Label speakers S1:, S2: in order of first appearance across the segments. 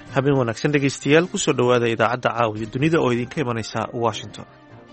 S1: habeen wanaagsan dhegaystayaal kusoo dhowaada idaacadda caawiya dunida oo idinka imanaysa Washington.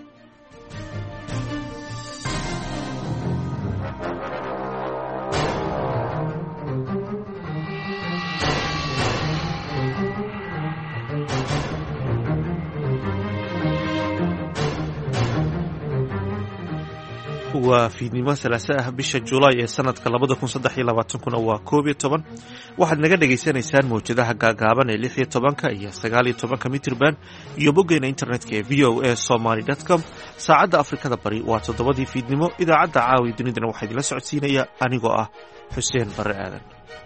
S1: waa fiidnimo salaasa ah bisha Juulaay ee sanadka 2023 waa 11 waxaad naga dhageysanaysaan mowjadaha gaagaaban ee 16 iyo 19 mitirban iyo boggeena internetka ee voasomali.com. saacadda Afrikada Bari waa 7 fiidnimo. idaacadda caawi dunidana waxaa idila socodsiinaya anigoo ah Xuseen Barre Aadan.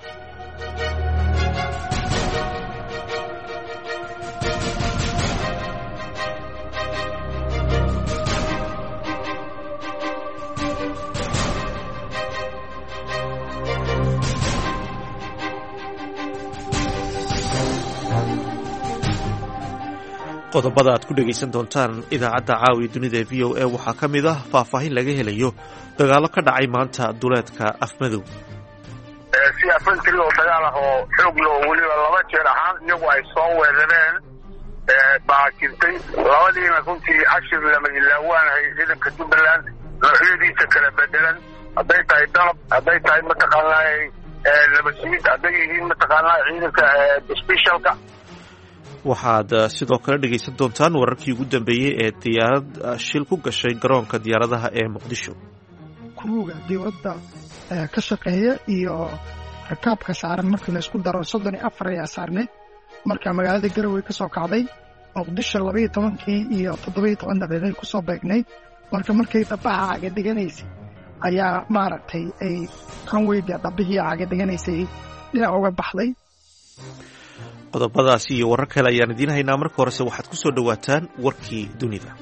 S1: qodobada aad ku dhegaysan doontaan idaacadda caawiya dunida ee VOA waxaa ka mid ah faahfaahin laga helayo dagaalo ka dhacay maanta duleedka Afmadow.
S2: si afantiri oo dagaal ah oo xoog loo weliba laba jeer ahaan iyagu ay soo weerareen baa jirtay labadiina runtii cashir lama ilaawaanahay ciidanka Jubbaland noocyadiisa kala bedelan hadday tahay dalab hadday tahay mataqaanaa labasiid hadday yihiin mataqaanaa ciidanka specialka.
S1: waxaad sidoo kale dhegaysan doontaan wararkii ugu dambeeyey ee diyaarad shil ku gashay garoonka diyaaradaha ee Muqdisho.
S3: kuruga dowladda ka shaqeeya iyo rakaabka saaran markii la isku daro 34 ayaa saarnay marka magaalada Garowe ka soo kacday Muqdisho 12 iyo 17 daqiiqo ku soo beegnay markay dabaaca aga dhiganaysay ayaa maaragtay ay kan weydii dabihii aga dhiganaysay dhinac uga baxday.
S1: qodobadaas iyo warar kale ayaan idiin haynaa. marka horese waxaad ku soo dhowaataan warkii dunida.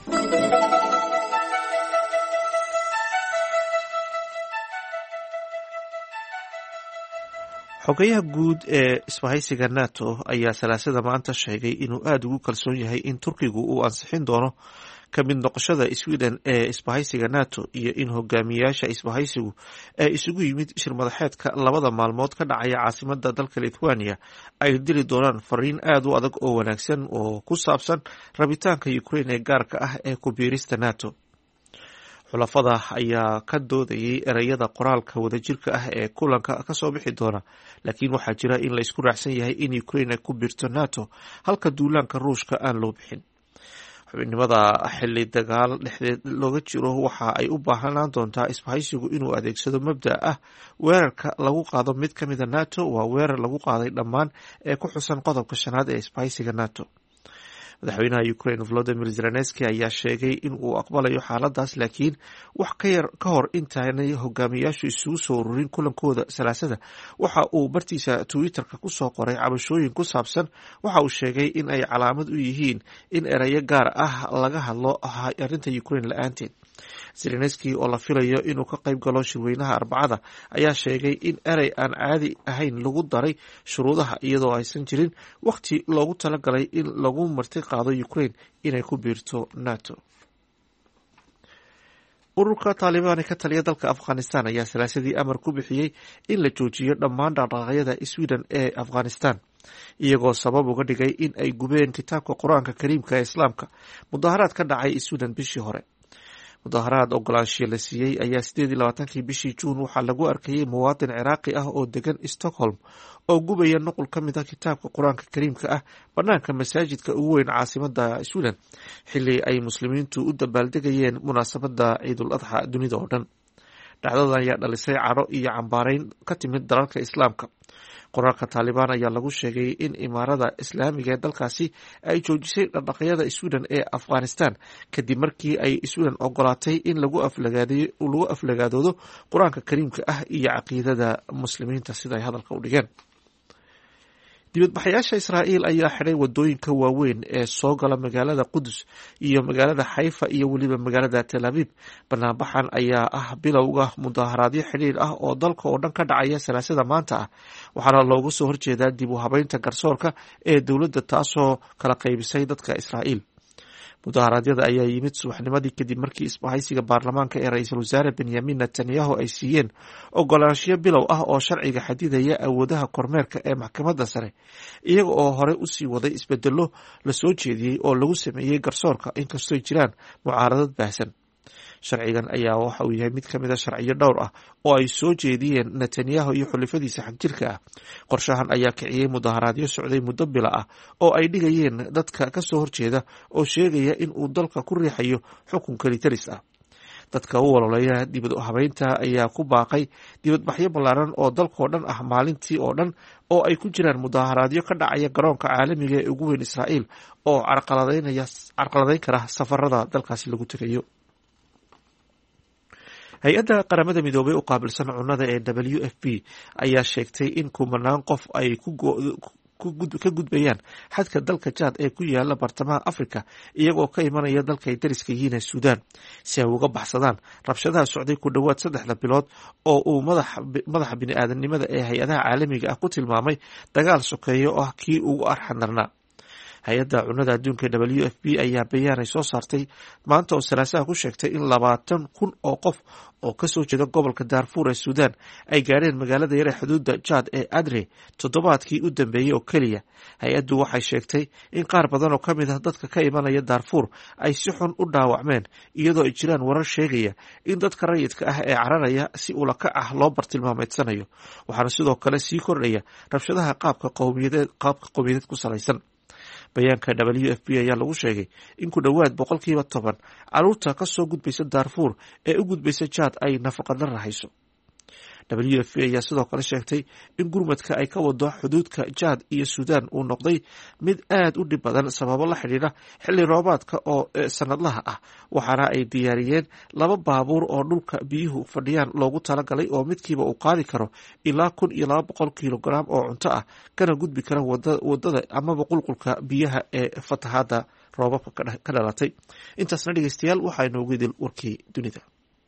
S1: xogayaha guud ee isbahaysiga NATO ayaa salaasada maanta sheegay inuu aad ugu kalsoon yahay in Turkigu uu ansixin doono ka mid noqoshada Sweden ee isbahaysiga NATO iyo in hogaamiyayaasha isbahaysigu ee isugu yimid shir madaxeedka labada maalmood ka dhacaya caasimadda dalka Lithuania ay diri doonaan fariin aad u adag oo wanaagsan oo ku saabsan rabitaanka Ukraine ee gaarka ah ee ku biirista NATO. xulafada ayaa ka doodayay erayada qoraalka wadajirka ah ee kulanka ka soo bixi doona, laakiin waxaa jira in la isku raacsan yahay in Ukraine ay ku biirto NATO halka duulaanka Ruushka aan loo bixin. xubinimada xilli dagaal dhexdeed looga jiro waxa ay u baahnaan doontaa isbahaysigu inuu adeegsado mabda' ah weerarka lagu qaado mid ka mida NATO waa weerar lagu qaaday dhammaan ee ku xusan qodobka 5 ee isbahaysiga NATO. madaxweynaha Ukraine Volodymyr Zelensky ayaa sheegay in uu aqbalayo xaaladaas, laakiin wax ka hor intaanay hogaamiyayaashu isugu soo ururin kulankooda salaasada waxa uu bartiisa Twitterka ku soo qoray cabashooyin ku saabsan waxa uu sheegay in ay calaamad u yihiin in erayo gaar ah laga hadlo arrinta Ukraine la'aanteed. Zelensky oo la filayo inuu ka qayb galo shirweynaha Arbacada ayaa sheegay in erey aan caadi ahayn lagu daray shuruudaha iyadoo aysan jirin waqti loogu talagalay in lagu marti qaado Ukraine inay ku biirto NATO. ururka Taliban ee ka taliya dalka Afghanistan ayaa salaasadii amar ku bixiyay in la joojiyo dhammaan dhaqdhaqaaqyada Sweden ee Afghanistan, iyagoo sabab uga dhigay in ay gubeen kitaabka Quraanka Kariimka ee Islaamka mudaharaad ka dhacay Sweden bishii hore. mudaharaad ogolaanshiyo la siiyey ayaa 28 bishii Juun waxaa lagu arkayay muwaadin Ciraaqi ah oo degan Stockholm oo gubaya nuqul ka mid ah kitaabka Quraanka Kariimka ah banaanka masaajidka ugu weyn caasimadda Sweden xilli ay muslimiintu u dabaaldegayeen munaasabadda Ciidul Adha dunida oo dhan. dhacdadan ayaa dhalisay caro iyo cambaarayn ka timid dalalka Islaamka. qoraalka Taliban ayaa lagu sheegay in imaarada Islaamiga ee dalkaasi ay joojisay dhaqdhaqaaqyada Sweden ee Afghanistan kadib markii ay Sweden ogolaatay in lagu aflagaadoodo Quraanka Kariimka ah iyo caqiidada muslimiinta sida ay hadalka u dhigeen. dibadbaxayaasha Israa'iil ayaa xidhay wadooyinka waaweyn ee soo gala magaalada Qudus iyo magaalada Haifa iyo weliba magaalada Tel Aviv. banaanbaxan ayaa ah bilowga mudaharaadyo xidhiir ah oo dalka oo dhan ka dhacaya salaasada maanta ah, waxaana looga soo horjeedaa dib u habeynta garsoorka ee dowladda taasoo kala qaybisay dadka Israa'iil. mudaharaadyada ayaa yimid subaxnimadii kadib markii isbahaysiga baarlamaanka ee ra-iisul wasaare benyamin netanyahu ay siiyeen ogolaanshiyo bilow ah oo sharciga xadidaya awoodaha kormeerka ee maxkamadda sare iyaga oo horey usii waday isbedelo lasoo jeediyey oo lagu sameeyey garsoorka inkastooy jiraan mucaaradad baahsan. sharcigan ayaa waxa uu yahay mid ka mid a sharciyo dhowr ah oo ay soo jeediyeen netanyahu iyo xulifadiisa xagjirka ah. qorshahan ayaa kiciyey mudaharaadyo socday muddo bila ah oo ay dhigayeen dadka kasoo horjeeda oo sheegaya in uu dalka ku riixayo xukun kalitaris ah. dadka u waloleeya dibad habeynta ayaa ku baaqay dibadbaxyo ballaaran oo dalkao dhan ah maalintii oo dhan oo ay ku jiraan mudaharaadyo ka dhacaya garoonka caalamiga ee ugu weyn Israa'iil oo carqaladeyn kara safarada dalkaasi lagu tegayo. hay-adda qaramada midoobay u qaabilsan cunnada ee WFP ayaa sheegtay in kumanaan qof ay ka gudbayaan xadka dalka Chad ee ku yaala bartamaha Afrika iyagoo ka imanaya dalka ay dariska yihiin Suudaan si ay uga baxsadaan rabshadaha socday ku dhowaad 3 bilood oo uu madaxa bini'aadanimada ee hay-adaha caalamiga ah ku tilmaamay dagaal sokeeyo oo ah kii ugu arxan darnaa. hay-adda cunnada adduunka WFP ayaa bayaan ay soo saartay maanta oo salaasaha ku sheegtay in 20,000 oo qof oo kasoo jeeda gobolka Darfur ee Suudaan ay gaareen magaalada yar ee xuduudda Chad ee Adre toddobaadkii u dambeeyey oo keliya. hay-addu waxay sheegtay in qaar badan oo ka mid ah dadka ka imanaya Darfur ay si xun u dhaawacmeen iyadoo ay jiraan warar sheegaya in dadka rayidka ah ee cararaya si ulakac ah loo bartilmaameedsanayo. waxaana sidoo kale sii kordhaya rabshadaha qaabka qowmiyadeed ku salaysan. bayaanka WFP ayaa lagu sheegay in ku dhowaad 10% caruurta kasoo gudbaysa Darfur ee u gudbaysa Chad ay nafaqadaro hayso. WFP ayaa sidoo kale sheegtay in gurmadka ay ka wado xuduudka Chad iyo Suudaan uu noqday mid aad u dhib badan sababo la xiriira xilli roobaadka oo sanadlaha ah. waxaana ay diyaariyeen 2 baabuur oo dhulka biyuhu fadhiyaan loogu talagalay oo midkiiba uu qaadi karo ilaa 1,200 kilogram oo cunto ah kana gudbi kara wadada amaba qulqulka biyaha ee fatahaada roobabka ka dhalatay. intaasna dhegeystayaal waxaa inoogu idil warkii dunida.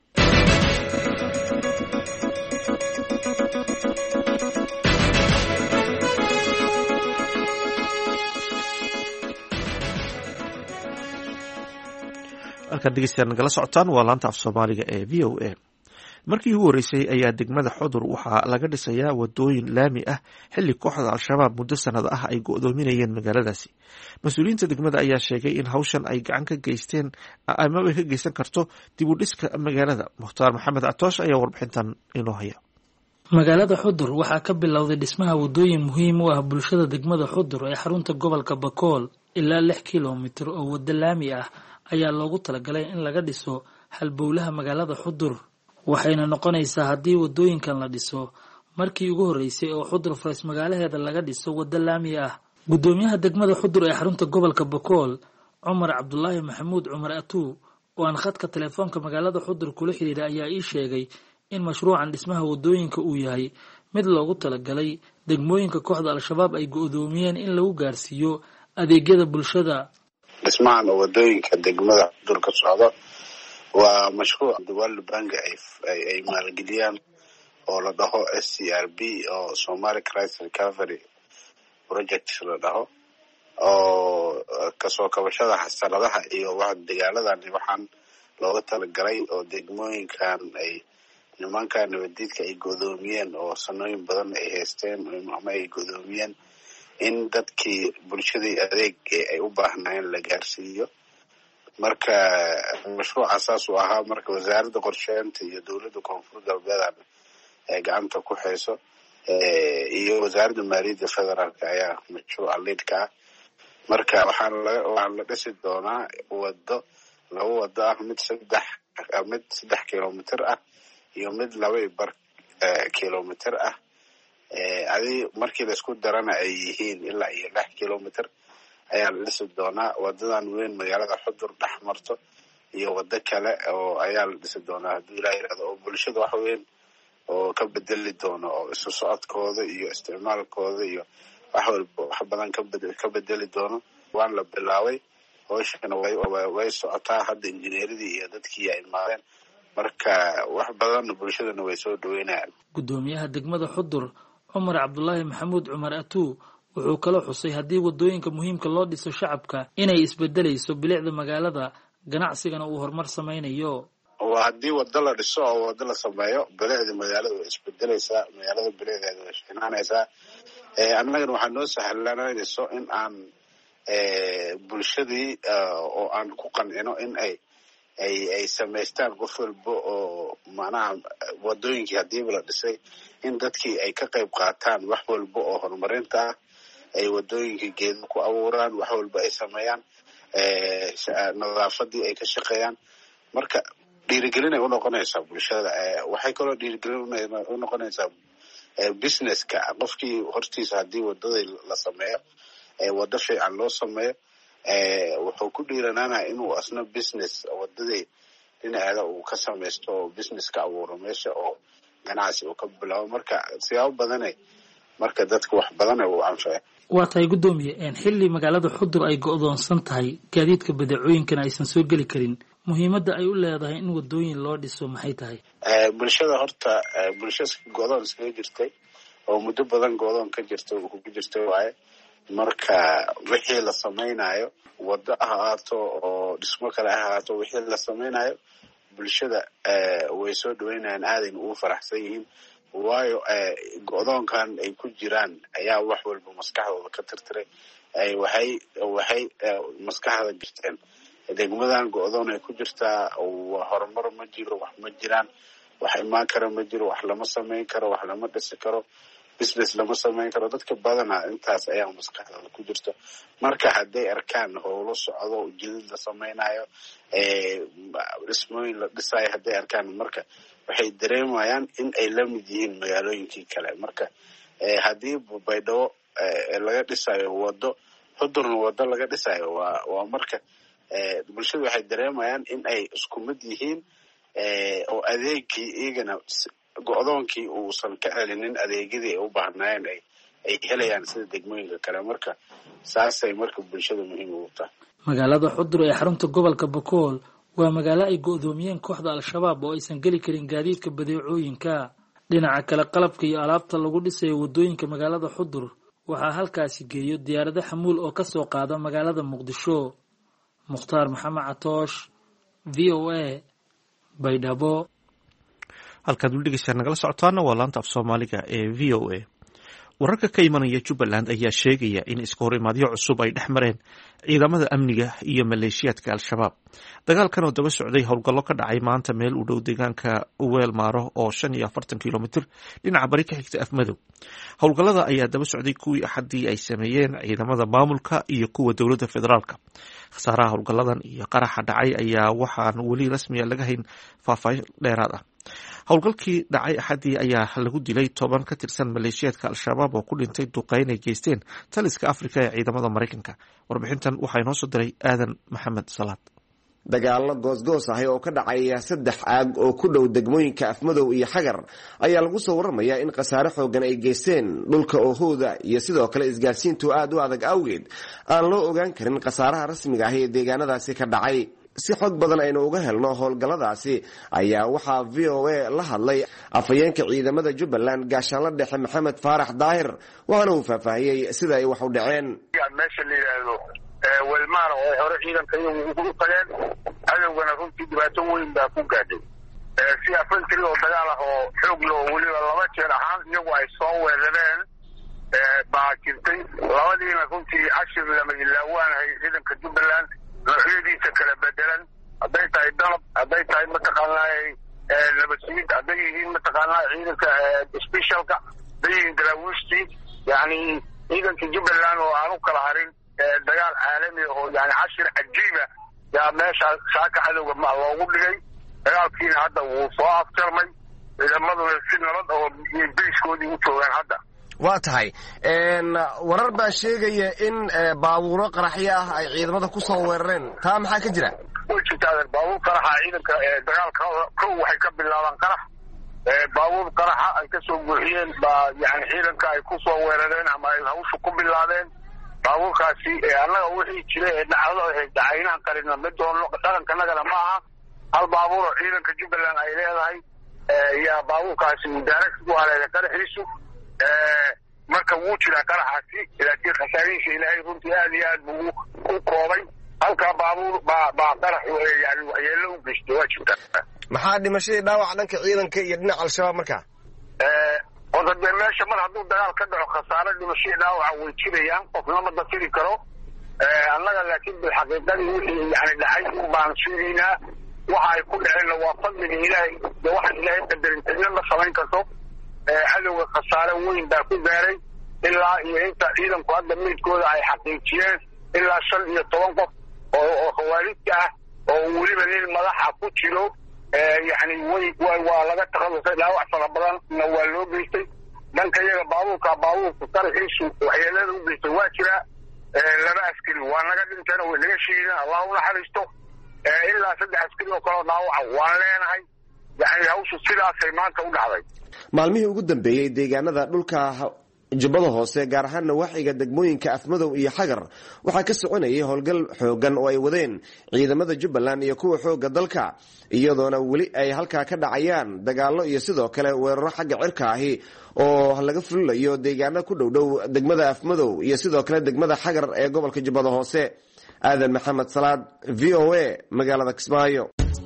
S1: halkan dhegeystayaal nagala socotaan waa laanta af Soomaaliga ee VOA. markii ugu horeysay ayaa degmada Xudur waxaa laga dhisayaa wadooyin laami ah xilli kooxda Al-Shabaab muddo sanado ah ay go'doominayeen magaaladaasi. mas-uuliyiinta degmada ayaa sheegay in hawshan ay gacan ka geysteen ama ay ka geysan karto dib u dhiska magaalada. Mukhtaar Maxamed Catoosh ayaa warbixintan inoo haya.
S4: magaalada Xudur waxaa ka bilowday dhismaha wadooyin muhiim u ah bulshada degmada Xudur ee xarunta gobolka Bakool. ilaa 6 kiiloomitir oo wada laami ah ayaa loogu talagalay in laga dhiso halbowlaha magaalada Xudur. waxayna noqonaysaa haddii wadooyinkan la dhiso markii ugu horeysay oo Xudur Faras magaalaheeda laga dhiso wada laami ah. gudoomiyaha degmada Xudur ee xarunta gobolka Bakool Cumar Cabdullaahi Maxamuud Cumar Atuu oo aan khadka telefoonka magaalada Xudur kula xiriiray ayaa ii sheegay in mashruucan dhismaha wadooyinka uu yahay mid loogu talagalay degmooyinka kooxda Al-Shabaab ay go'doomiyeen in lagu gaarsiiyo adeegyada bulshada.
S5: dhismahan wadooyinka degmada Xudur ka socda waa mashruuc World Bank ay maalgeliyaan oo la dhaho SCRB oo Somali Crisis Recovery Project la dhaho oo kasoo kabashada xasaradaha iyo dagaaladan waxaan looga talagalay oo degmooyinkan ay nimanka nabadiidka ay go'doomiyeen oo sanooyin badan ay haysteen ama ay go'doomiyeen in dadkii bulshadii adeeg ay u baahnayeen la gaarsiiyo. marka mashruuca asaas u ahaa marka wasaaradda qorsheynta iyo dowladda koonfur galbeed ay gacanta ku hayso iyo wasaaradda maaliyadda federaalka ayaa mashruuca leadka ah. marka waxaan la dhisi doonaa laba wado ah mid 3 kiiloomitir ah iyo mid 2 kiiloomitir ah. markii la isku darana ay yihiin ilaa iyo 6 kiiloomitir ayaa la dhisi doonaa. wadadan weyn magaalada Xudur dhex marto iyo wado kale oo ayaa la dhisi doonaa haddii Ilaahay yiraahdo oo bulshada wax weyn oo ka bedeli doono oo isu socodkooda iyo isticmaalkooda iyo wax badan ka bedeli doono. waan la bilaabay hawshana way socotaa hadda injineeradii iyo dadkii ay imaadeen marka wax badan bulshadana way soo dhaweynayaan.
S4: gudoomiyaha degmada Xudur Cumar Cabdullaahi Maxamuud Cumar Atuu wuxuu kaloo xusay haddii wadooyinka muhiimka loo dhiso shacabka inay isbedelayso bilicda magaalada ganacsigana uu horumar samaynayo.
S5: waa haddii wado la dhiso oo wado la sameeyo bilicda magaalada way isbedelaysaa, magaalada bilicdeeda way shaqeynaysaa. annagana waxaa noo sahlananayso in aan bulshadii oo aan ku qancino in ay samaystaan qof walba oo macnaha wadooyinkii hadiiba la dhisay in dadkii ay ka qayb qaataan wax walba oo horumarinta ah, ay wadooyinkii geedo ku abuuraan, wax walba ay sameeyaan, nadaafadii ay ka shaqeeyaan. marka dhiirigelinay unoqonaysaa bulshada. waxay kaloo dhiirigelin unoqonaysaa businesska. qofkii hortiisa haddii wadadii la sameeyo, wado fiican loo sameeyo, wuxuu ku dhiiranaanaya inuu asna business wadadii dhinaceeda uu ka samaysto oo business ka abuuro meesha oo ganacsi uu ka bilaabo. marka siyaabo badane marka dadka wax badane uu anfaya.
S4: waa tahay guddoomiye, xilli magaalada Xudur ay go'doonsan tahay, gaadiidka badeecooyinkana aysan soo geli karin, muhiimadda ay u leedahay in wadooyin loo dhiso maxay tahay?
S5: bulshada horta bulsho go'doon iskaga jirtay oo muddo badan go'doon ka jirta ku jirtay waaye. marka wixii la samaynayo wado ahaato oo dhismo kale ahaato, wixii la samaynayo bulshada way soo dhaweynayaan, aadayna ugu faraxsan yihiin. waayo go'doonkan ay ku jiraan ayaa wax walba maskaxdooda ka tirtiray. waxay maskaxda jirteen degmadan go'doon ay ku jirtaa, horumar ma jiro, wax ma jiraan, wax imaan kara ma jiro, wax lama samayn karo, wax lama dhisi karo, business lama samayn karo. dadka badana intaas ayaa maskaxdooda ku jirto. marka hadday arkaan howlo socdo, jidad la samaynayo, dhismooyin la dhisayo, hadday arkaan marka waxay dareemayaan in ay la mid yihiin magaalooyinkii kale. marka haddii baydhabo laga dhisayo wado, Xudurna wado laga dhisayo, waa marka bulshada waxay dareemayaan in ay isku mid yihiin, oo adeegii iyagana go'doonkii uusan ka celinin adeegyadii ay u baahnaayeen ay helayaan sida degmooyinka kale. marka saasay marka bulshada muhiim ugu tahay.
S4: magaalada Xudur ee xarunta gobolka Bakool waa magaalo ay go'doomiyeen kooxda Al-Shabaab oo aysan geli karin gaadiidka badeecooyinka. dhinaca kale, qalabka iyo alaabta lagu dhisayo wadooyinka magaalada Xudur waxaa halkaasi geeyo diyaarado xamuul oo ka soo qaada magaalada Muqdisho. Mukhtaar Maxamed Catoosh, VOA, Baydhabo.
S1: halkaad u dhegeysaa nagala socotaana waa laanta af Soomaaliga ee VOA. wararka ka imanaya Jubbaland ayaa sheegaya in iska hor imaadyo cusub ay dhex mareen ciidamada amniga iyo maleeshiyaadka Al-Shabaab. dagaalkan oo daba socday howlgallo ka dhacay maanta meel u dhow deegaanka Uweel Maaro oo 45 kilomitir dhinaca bari ka xigta Afmadow. howlgallada ayaa daba socday kuwii Axadii ay sameeyeen ciidamada maamulka iyo kuwa dowladda federaalka. khasaaraha howlgalladan iyo qaraxa dhacay ayaa waxaan weli rasmi laga hayn faahfaahin dheeraad ah. howlgalkii dhacay Axadii ayaa lagu dilay 10 ka tirsan maleeshiyaadka Al-Shabaab oo ku dhintay duqeyn ay geysteen taliska Afrika ee ciidamada Mareykanka. warbixintan waxaa inoo soo diray Aadan Maxamed Salaad.
S6: dagaallo goosgoos ah oo ka dhacaya 3 aag oo ku dhow degmooyinka Afmadow iyo Xagar ayaa lagu soo waramayaa in khasaare xoogan ay geysteen dhulka Oohooda iyo sidoo kale isgaarsiintu aad u adag awgeed aan loo ogaan karin khasaaraha rasmiga ah ee deegaanadaasi ka dhacay. si xog badan aynu uga helno howlgalladaasi ayaa waxaa VOA la hadlay afhayeenka ciidamada Jubbaland gaashaanle dhexe Maxamed Faarax Daahir, waxaana uu faahfaahiyey sida ay wax u dhaceen.
S2: meesha la yiraahdo Weelmaar oo hore ciidanka iyagu ugu tageen, cadowgana runtii dhibaato weyn baa ku gaadhay. si afantiri oo dagaal ah oo xoog loo weliba 2 jeer ahaan iyagu ay soo weerareen baa jirtay. labadiina runtii cashir lama ilaawaanahay ciidanka Jubbaland noocyadiisa kala bedelan, hadday tahay dalab, hadday tahay mataqaanaa nabadsiid, hadday yihiin mataqaanaa ciidanka specialka, hadday yihiin daraawiishtii, yani ciidanka Jubbaland oo aan u kala harin dagaal caalami oo yani cashir cajiiba yaa meesha saaka cadowga ma loogu dhigay. dagaalkiina hadda wuu soo afjarmay, ciidamaduna si nabad oo bayskoodii u joogaan hadda.
S6: waa tahay warar baa sheegaya in baabuuro qaraxyo ah ay ciidamada ku soo weerareen, taa maxaa ka jira?
S2: way jirtaa baabuur qaraxa ciidanka dagaalka kow waxay ka bilaabaan qarax. baabuur qaraxa ay ka soo buuxiyeen baa yani ciidanka ay ku soo weerareen ama ay hawsha ku bilaabeen. baabuurkaasi annaga wixii jira ee dacaynaan qarina mid doono dhaqankanagana ma aha. hal baabuur oo ciidanka Jubbaland ay leedahay yaa baabuurkaasi mudaarag ku haleelay qaraxiisu. marka marka wuu jiraa qaraxaasi laakiin khasaarihiisa ilaahay runtii aad iyo aad buu u koobay halkaa baabuur baa qarax yani waxyeello u geystay waa jirtaa.
S6: maxaa dhimashadii dhaawac dhanka ciidanka iyo dhinaca al-shabaab markaa?
S2: horta dee meesha mar hadduu dagaal ka dhaco khasaare dhimashadii dhaawaca way jirayaan qofna ma dafiri karo. annaga laakiin bilxaqiiqadii wixii yani dhacay un baan sheegaynaa waxa ay ku dhaceenna waa fadliga ilaahay de waxaan ilaahay qadarin cidna ma samayn karto. cadowga khasaare weyn baa ku gaaray ilaa iyo inta ciidanku hadda meydkooda ay xaqiijiyeen ilaa 15 qof oo khawaarijta ah oo weliba nin madaxa ku jiro. yani waa laga takhalusay dhaawac fara badanna waa loo geystay. dhanka iyaga baabuurka qaraxiisu waxyeelada u geystay waa jiraa. 2 askari waa naga dhinteen way naga shiideen allah u naxariisto. ilaa 3 askari oo kaloo dhaawaca waan leenahay. yani hawshu sidaasay maanta u dhacday.
S6: maalmihii ugu dambeeyey deegaanada dhulka jubbada hoose gaar ahaan nawaaxiga degmooyinka afmadow iyo xagar waxaa ka soconayay howlgal xoogan oo ay wadeen ciidamada jubbaland iyo kuwa xooga dalka iyadoona weli ay halkaa ka dhacayaan dagaallo iyo sidoo kale weeraro xagga cirka ahi oo laga fulinayo deegaano ku dhowdhow degmada afmadow iyo sidoo kale degmada xagar ee gobolka jubbada hoose. aadan maxamed salaad, v o a, magaalada Kismaayo.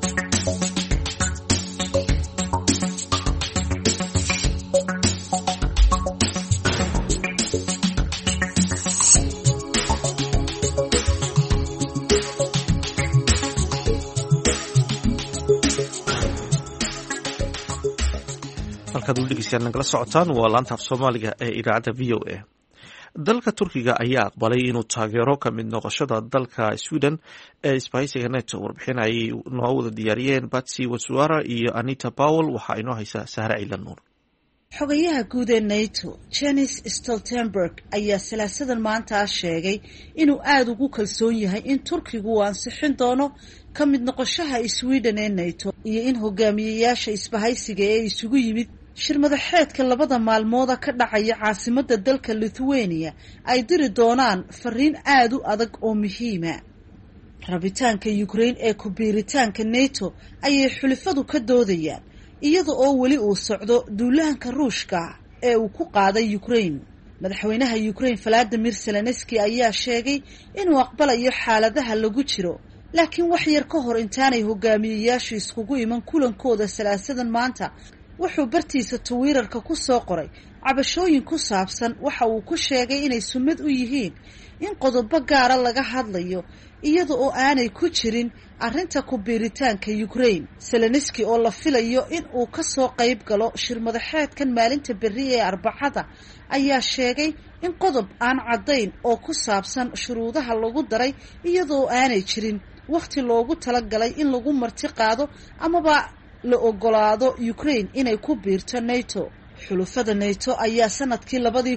S1: halkaad u dhegeystayaal nagala socotaan waa laanta af soomaaliga ee idaacadda v o a. dalka turkiga ayaa aqbalay inuu taageero ka mid noqoshada dalka Sweden ee isbahaysiga NATO. warbixin ay noo wada diyaariyeen Patsy Wasuara iyo Anita Powell waxaa inoo haysa Sahra Ciilan Nuur.
S7: xogayaha guud ee NATO Jens Stoltenberg ayaa salaasadan maanta sheegay inuu aada ugu kalsoon yahay in Turkigu uu ansixin doono ka mid noqoshaha Sweden ee NATO iyo in hogaamiyayaasha isbahaysiga ee isugu yimid shir madaxeedka 2 maalmooda ka dhacaya caasimadda dalka Lithuania ay diri doonaan fariin aad u adag oo muhiima. rabitaanka Ukraine ee ku biiritaanka NATO ayay xulafadu ka doodayaan iyada oo weli uu socdo duulaanka Ruushka ee uu ku qaaday Ukraine. madaxweynaha Ukraine Volodymyr Zelensky ayaa sheegay inuu aqbalayo xaaladaha lagu jiro laakiin wax yar ka hor intaanay hogaamiyayaashu iskugu iman kulankooda salaasadan maanta wuxuu bartiisa Twitterka ku soo qoray cabashooyin ku saabsan waxa uu ku sheegay inay sunnad u yihiin in qodobo gaara laga hadlayo iyada oo aanay ku jirin arrinta ku biiritaanka Ukraine. Zelensky oo la filayo in uu ka soo qayb galo shir madaxeedkan maalinta berri ee Arbacada ayaa sheegay in qodob aan caddayn oo ku saabsan shuruudaha lagu daray iyada oo aanay jirin waqti loogu talagalay in lagu marti qaado amaba la ogolaado Ukraine inay ku biirto NATO. xulafada NATO ayaa sanadkii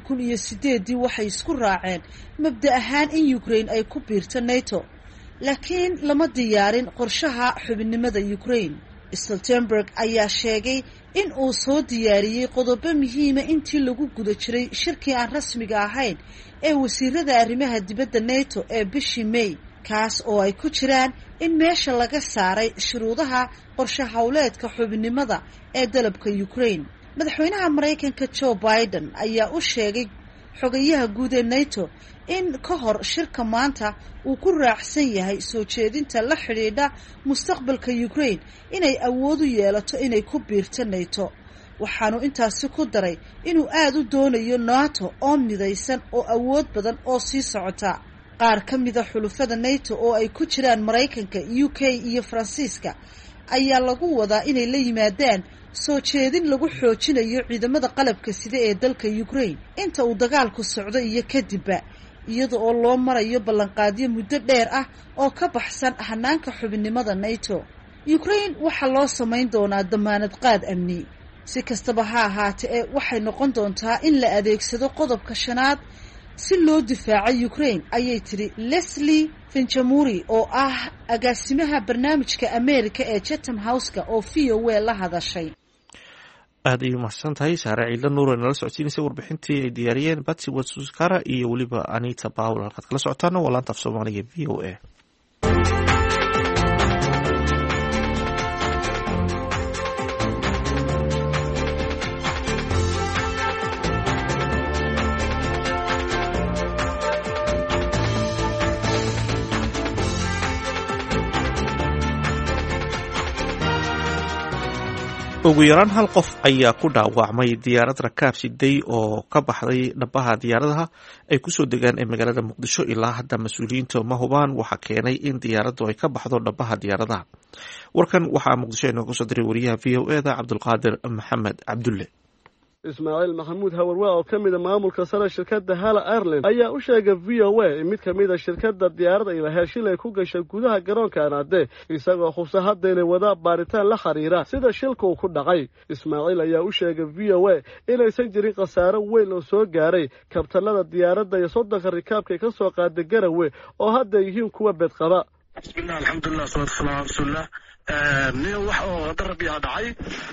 S7: 2008 waxay isku raaceen mabda ahaan in Ukraine ay ku biirto NATO laakiin lama diyaarin qorshaha xubinimada Ukraine. Stoltenberg ayaa sheegay in uu soo diyaariyay qodobo muhiima intii lagu guda jiray shirkii aan rasmiga ahayn ee wasiirada arrimaha dibadda NATO ee bishii May kaas oo ay ku jiraan in meesha laga saaray shuruudaha qorshe hawleedka xubinimada ee dalabka Ukraine. madaxweynaha Mareykanka Joe Biden ayaa u sheegay xogayaha guud ee NATO in ka hor shirka maanta uu ku raacsan yahay soo jeedinta la xidhiidha mustaqbalka Ukraine inay awood u yeelato inay ku biirto NATO. waxaanu intaasi ku daray inuu aad u doonayo NATO oo midaysan oo awood badan oo sii socota. qaar ka mid ah xulafada NATO oo ay ku jiraan Mareykanka, UK iyo Faransiiska ayaa lagu wadaa inay la yimaadaan soo jeedin lagu xoojinayo ciidamada qalabka sida ee dalka Ukraine inta uu dagaalku socdo iyo kadibba iyada oo loo marayo ballanqaadyo muddo dheer ah oo ka baxsan hanaanka xubinimada NATO. Ukraine waxa loo samayn doonaa damaanad qaad amni. si kastaba ha ahaatee waxay noqon doontaa in la adeegsado qodobka 5 si loo difaaco Ukraine ayay tiri Leslie Finchamuri oo ah agaasimaha barnaamijka America ee Chatham House-ka oo VOA la hadashay.
S1: aad ayuu mahadsan tahay Sahra Ciilan Nuur oo nala socodsiinaysa warbixintii ay diyaariyeen Patsy Wasuara iyo weliba Anita Powell. halkaad kala socotaan waa laanta af Soomaaliga v o a. ugu yaraan hal qof ayaa ku dhaawacmay diyaarad rakaab siday oo ka baxday dhabaha diyaaradaha ay kusoo degaan ee magaalada muqdisho. ilaa hadda mas-uuliyiinta ma hubaan waxa keenay in diyaaraddu ay ka baxdo dhabaha diyaaradaha. warkan waxaa muqdisho inooga soo diray wariyaha v o eda cabdulqaadir maxamed cabdulle.
S8: ismaaciil maxamuud hawarwaa oo ka mida maamulka sare shirkadda hala airline ayaa u sheegay v o a in mid ka mida shirkadda diyaaradda ilaahee shilay ku gashay gudaha garoonka anaade isagoo hubsa hadda inay wadaa baaritaan la xiriira sida shilka uu ku dhacay. ismaaciil ayaa u sheegay v o a inaysan jirin khasaaro weyn oo soo gaaray kabtanada diyaaradda iyo 30 rikaabkay ka soo qaaday Garowe oo hadda yihiin kuwa bedqaba.
S9: bismillah alxamdulillah salaatu wasalaamu ala rasuulillah. nin wax oo darbi dhacay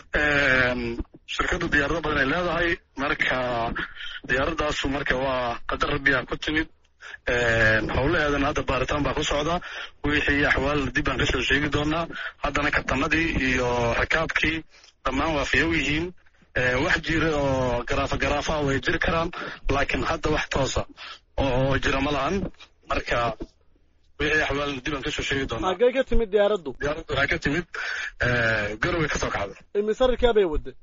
S9: shirkadda diyaarado badan ay leedahay marka diyaaradaasu marka waa qadar rabbiga ku timid howlaheedana hadda baaritaan baa ku socda wixii axwaal dib aan kasoo sheegi doonaa. haddana kabtanadii iyo rakaabkii dhammaan waa fiyow yihiin. wax jira oo garaafa way jiri karaan laakiin hadda wax toosa oo jira ma lahan marka wixii axwaal dib aan kasoo sheegi doonaa.
S8: xaggee ka timid diyaaraddu
S9: waxaa ka timid Garowe ka soo kacday.
S8: imise rikaabay waday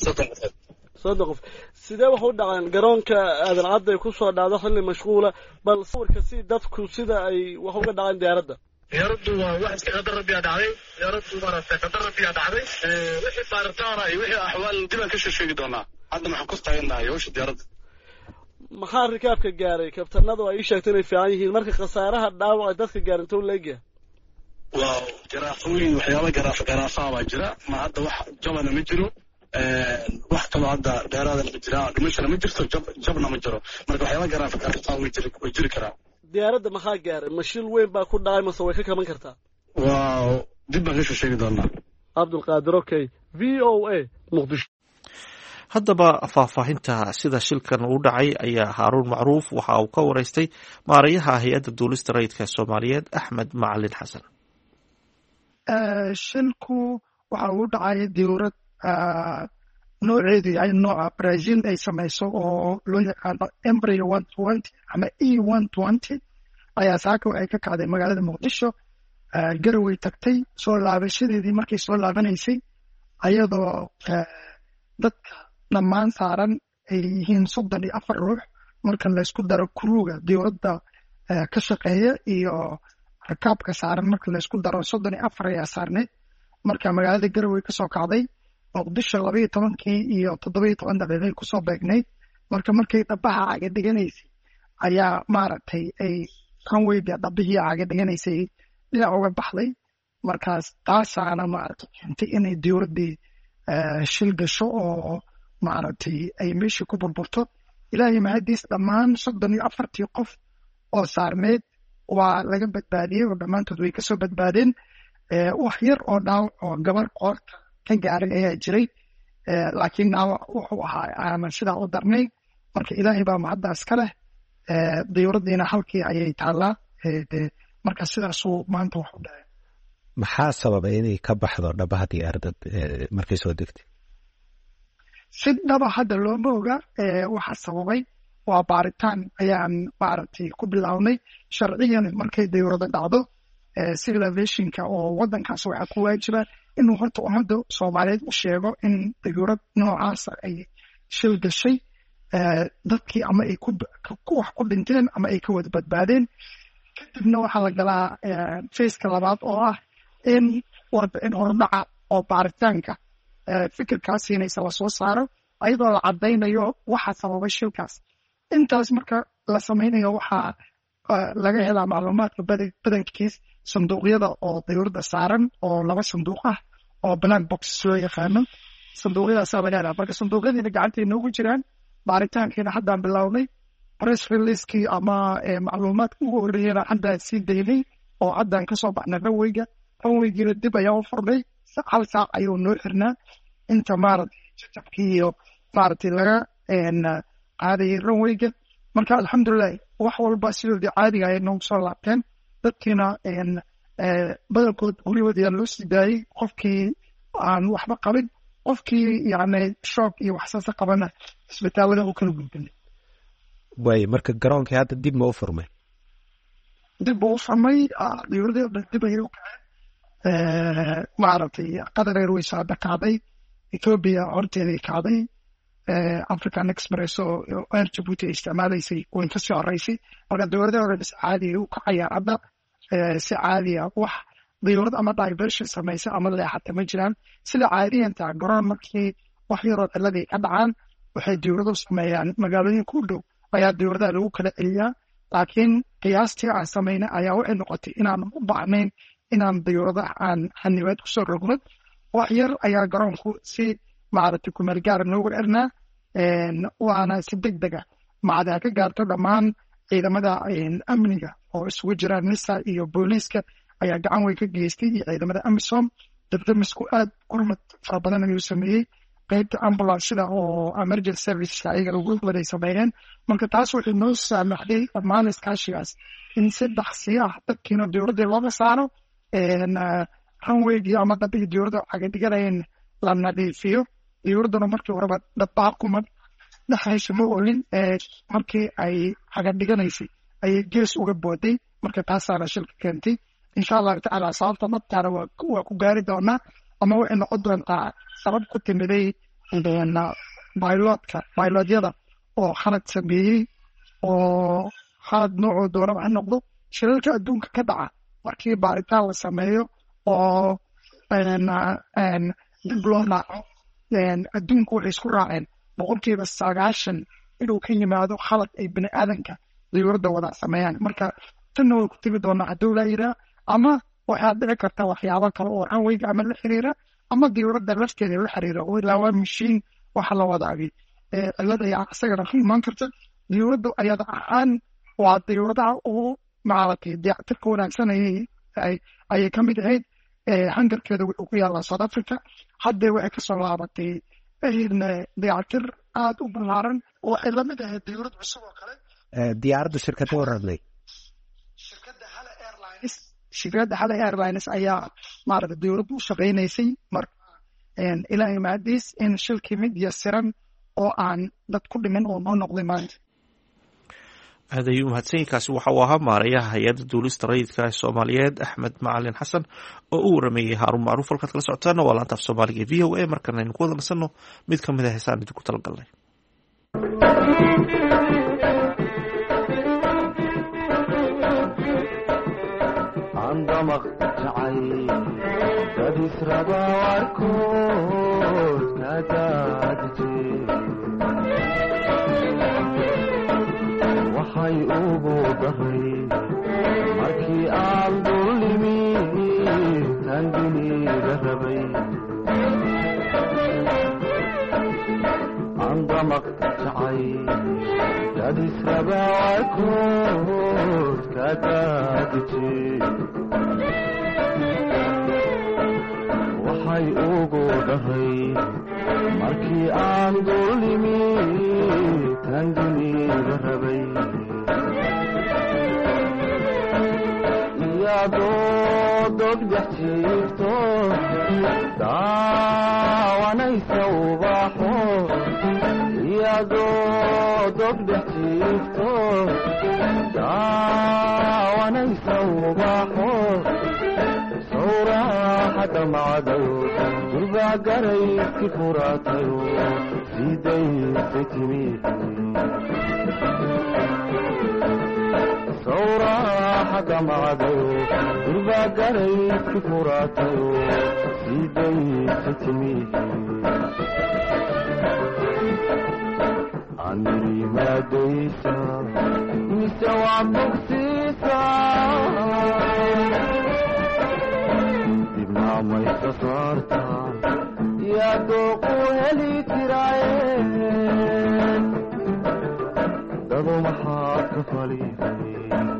S9: 30
S8: qof. sidee wax u dhaceen garoonka aadan cadday ku soo dhacdo xilli mashquula bal sawirka si dadku sida ay wax uga dhaceen diyaaradda.
S9: diyaaraddu waa wax iska qadar rabbiga dhacday. diyaaraddu maaragtay qadar rabbiga dhacday. wixii baaritaana iyo wixii axwaal dib aan kasoo sheegi doonaa. hadda waxaan ku taaganahay hawsha diyaaradda.
S8: maxaa rikaabka gaaray kabtanadu ay sheegtay inay fiican yihiin marka khasaaraha dhaawac dadka gaarinta u leegyahay.
S9: waa garaafooyin waxyaaba garaafa baa jira ma hadda wax jabana ma jiro. wax kaloo hadda dheeraadana ma jira dhimashana ma jirto jabna ma jiro marka waxyaaba garaafa way jiri karaan.
S8: diyaaradda maxaa gaaray mashil weyn baa ku dhacay mase way ka kaban kartaa.
S9: waa dib baan kasoo sheegi doonaa.
S8: cabdulqaadir okay v o a muqdisho.
S1: haddaba faahfaahinta sida shilkan uu dhacay ayaa haaruun macruuf waxa uu ka wareystay maareeyaha hay-adda duulista rayidka soomaaliyeed axmed macalin xasan.
S3: shilku waxa uu dhacay diyuurad nooceedu yahay nooca Brazil ay samayso oo loo yaqaano Embraer 120 ama E120 ayaa saaka ay ka kacday magaalada Muqdisho. Garowe tagtay soo laabashadeedii markay soo laabanaysay ayadoo dadka dhammaan saaran ay yihiin 34 ruux marka la isku daro kuruga diyuuradda ka shaqeeya iyo rakaabka saaran marka la isku daro 34 ayaa saarneed. marka magaalada Garowe ka soo kacday Muqdisho 12 iyo 17 daqiiqo ku soo beegnayd. markay dhabaha caga dhiganaysay ayaa maaragtay ay runwayga dhabihii caga dhiganaysay dhinac uga baxday. markaas taasaana maaragtay keentay inay diyuuraddii shil gasho oo maaragtay ay meeshii ku burburto. ilaahay mahadiis dhammaan 34 qof oo saarneed waa laga badbaadiyey oo dhammaantood way ka soo badbaadeen. wax yar oo dhaawac oo gabar qoorta ka gaaray ayaa jiray laakiin dhaawac wuxuu ahaa aanan sidaa u darnay. marka ilaahay baa mahaddaas ka leh. diyuuraddiina halkii ayay taallaa. marka sidaasuu maanta wax u dhacay.
S10: maxaa sababay inay ka baxdo dhabaha diyaaradda markay soo degtay?
S3: si dhaba hadda looma oga. waxa sababay waa baaritaan ayaan maaragtay ku bilownay. sharciyan markay diyuuradda dhacdo civil aviationka oo waddankaas waxaa ku waajiba inuu horta ummadda Soomaaliyeed u sheego in diyuurad noocaas ay shil gashay. dadkii ama ay wax ku dhinteen ama ay ka wada badbaadeen. kadibna waxaa la galaa fayska labaad oo ah in warbixin hordhaca oo baaritaanka fikirkaas siinaysa la soo saaro ayadoo la caddaynayo waxa sababay shilkaas. intaas marka la samaynayo waxaa laga helaa macluumaadka badankiis sanduuqyada oo diyuuradda saaran oo 2 sanduuq ah oo black box loo yaqaano. sanduuqyadaasaa laga helaa. marka sanduuqyadiina gacantay noogu jiraan. baaritaankiina haddaan bilownay. press release-kii ama macluumaadka ugu horreeyana haddaan sii daynay oo haddaan ka soo baxnay runwaygiina dib ayaa u furnay. hal saac ayuu noo xirnaa inta maaragtay jajabkii iyo maaragtay laga qaadayay runwayga. marka alxamdulilah wax walba sidoodii caadiga ay noogu soo laabteen. dadkiina badankood guryahoodii loo sii daayey. qofkii aan waxba qabin qofkii yani shoog iyo waxsaasa qabana isbitaalada u kala gudbinay.
S10: way marka garoonkii hadda dib ma u furmay?
S3: dib buu u furmay. diyuuradii dib ayay u kaceen. maaragtay qadar yar way soo dhaqaaday. Ethiopia horteedii kacday African Express oo Air Djibouti isticmaalaysay oo inta soo horeysay marka dowladda hore caadi u kacayaan hadda si caadi ah wax dowlad ama diversion samaysa ama leexata ma jiraan sida caadiyeenta garoon markii wax yar oo ciladii ka dhacaan waxay dowladdu sameeyaan magaalooyinka u dhow ayaa dowladda lagu kala celiyaa laakiin qiyaastii aan sameynay ayaa waxay noqotay inaan u baahnayn inaan dowladda aan xanibaad kusoo rogno wax yar ayaa garoonku si maaragtay ku meel gaar noogu xirnaa waana si degdeg ah macdaa ka gaarto dhammaan ciidamada amniga oo isugu jiraan NISA iyo booliiska ayaa gacan weyn ka geystay iyo ciidamada AMISOM dabdamisku aad gurmad fara badan ayuu sameeyey qaybta ambulansida oo emergency services ayaga lagu waday sameeyeen marka taas waxay noo saamaxday dhammaan iskaashigaas in si dhaqsi ah dadkiina dowladda looga saaro runway ama dabbi dowladda xaga dhiganayeen la nadiifiyo dowladduna markii horeba dhabaaquma dhaxaysa ma olin markii ay xaga dhiganaysay ayay gees uga booday marka taasaana shilka keentay insha Allah taala sababta markaana waa ku gaari doonaa ama waxay noqon doontaa sabab ku timiday pilotyada oo khalad sameeyey oo khalad noocoo doonaba ha noqdo shilalka adduunka ka dhaca markii baaritaan la sameeyo oo dib loo naaco adduunku waxay isku raaceen 90% inuu ka yimaado khalad ay bini aadanka dowladda wada sameeyaan marka tan way ku timi doonaa hadduu la yiraa ama waxaa dhici karta waxyaabo kale oo runwayga ama la xiriira ama dowladda lafteeda la xiriira oo ilaa waa mashiin waxa la wadaagay cilad ayaa isagana ku imaan karta dowladda ayada ahaan waa dowladaha ugu maaragtay dayactirka wanaagsan ayay ka mid ahayd hangarkeeda wuxuu ku yaalaa South Africa hadda waxay ka soo laabatay dayactir aad u ballaaran oo waxay la mid ahayd dowlad cusub oo kale
S10: diyaaradda shirkadda waradlay
S3: shirkadda Hala Airlines ayaa maaragtay dowladdu u shaqaynaysay marka ilaahay maadiis in shilkii mid yasiran oo aan dad ku dhimin oo noo noqday maanta
S1: aad ayuu mahadsanyiinkaasi waxa uu ahaa maarayaha hay-adda duulista rayidka ee Soomaaliyeed Axmed Macalin Xasan oo u waramayay Haarun Macruuf halkaad kala socotaana waa laanta af Soomaaliga ee VOA markana aynu ku wada nasanno mid ka mid ah heesaan idinku talagalnay
S11: عندما تعي تدسر باركوز نتاجتي وحي أبو ظهري مركي عبد اليمين تنجني ذهبي عندما تعي تدسر باركوز نتاجتي waxay ugu dhahay markii aan dulimi tanginiga rabay iyadoo dogdhex jiifto daawanaysa ubaxo iyadoo dogdhex jiifto daawanaysa ubaxo sawraxada macdayo durbaa garayski furaatayo sidaysay timi sawraxada macdayo durbaa garayski furaatayo sidaysay timi amiri maadaysa mise waa bogsiisa maysa saartaan yaa dooqu heli jiraaye dado maxaad ka faliifay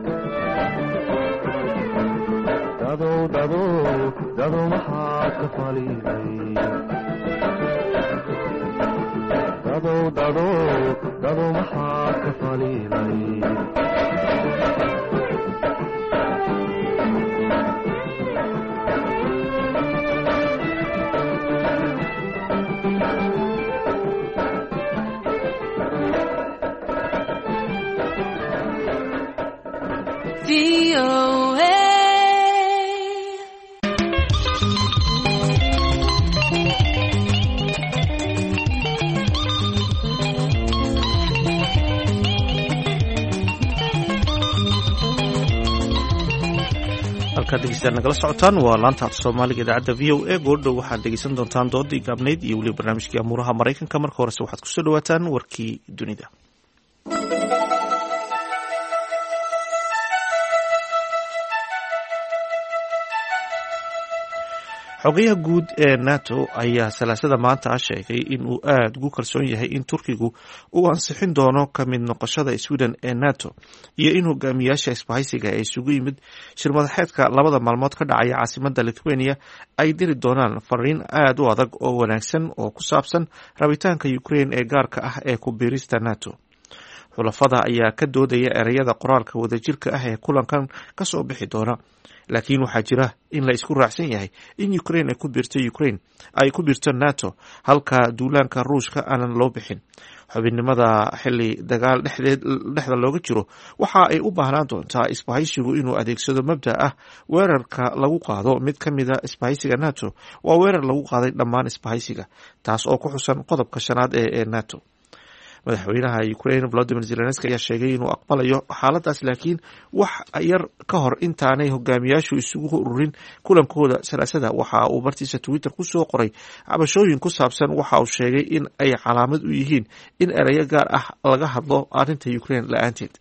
S11: dado maxaad ka faliifay dado maxaad ka faliilay
S1: halkaad dhegeystayaal nagala socotaan waa laanta af soomaaliga idaacadda v o a goordhow waxaad dhegeysan doontaan doodii gaabnayd iyo weliba barnaamijkii amuuraha maraykanka. marka horese waxaad kusoo dhawaataan warkii dunida. xogayaha guud ee nato ayaa salaasada maanta sheegay in uu aada ugu kalsoon yahay in turkigu uu ansixin doono ka mid noqoshada sweden ee nato iyo in hogaamiyaasha isbahaysiga ee isugu yimid shirmadaxeedka labada maalmood ka dhacaya caasimada lithuania ay diri doonaan fariin aada u adag oo wanaagsan oo ku saabsan rabitaanka ukraine ee gaarka ah ee ku biirista nato. xulafada ayaa ka doodaya ereyada qoraalka wadajirka ah ee kulankan kasoo bixi doona, laakiin waxaa jira in la isku raacsan yahay in Ukraine ay ku biirto nato halka duulaanka ruushka aanan loo bixin. xubinnimada xilli dagaal dhexda looga jiro waxa ay u baahnaan doontaa isbahaysigu inuu adeegsado mabda ah weerarka lagu qaado mid ka mida isbahaysiga nato waa weerar lagu qaaday dhammaan isbahaysiga, taas oo ku xusan qodobka 5 ee nato. madaxweynaha Ukraine Volodymyr Zelensky ayaa sheegay inuu aqbalayo xaaladaas, laakiin wax yar ka hor intaanay hogaamiyaashu isugu ururin kulankooda salaasada waxa uu bartiisa Twitter ku soo qoray cabashooyin ku saabsan waxa uu sheegay in ay calaamad u yihiin in ereyo gaar ah laga hadlo arrinta Ukraine la'aanteed.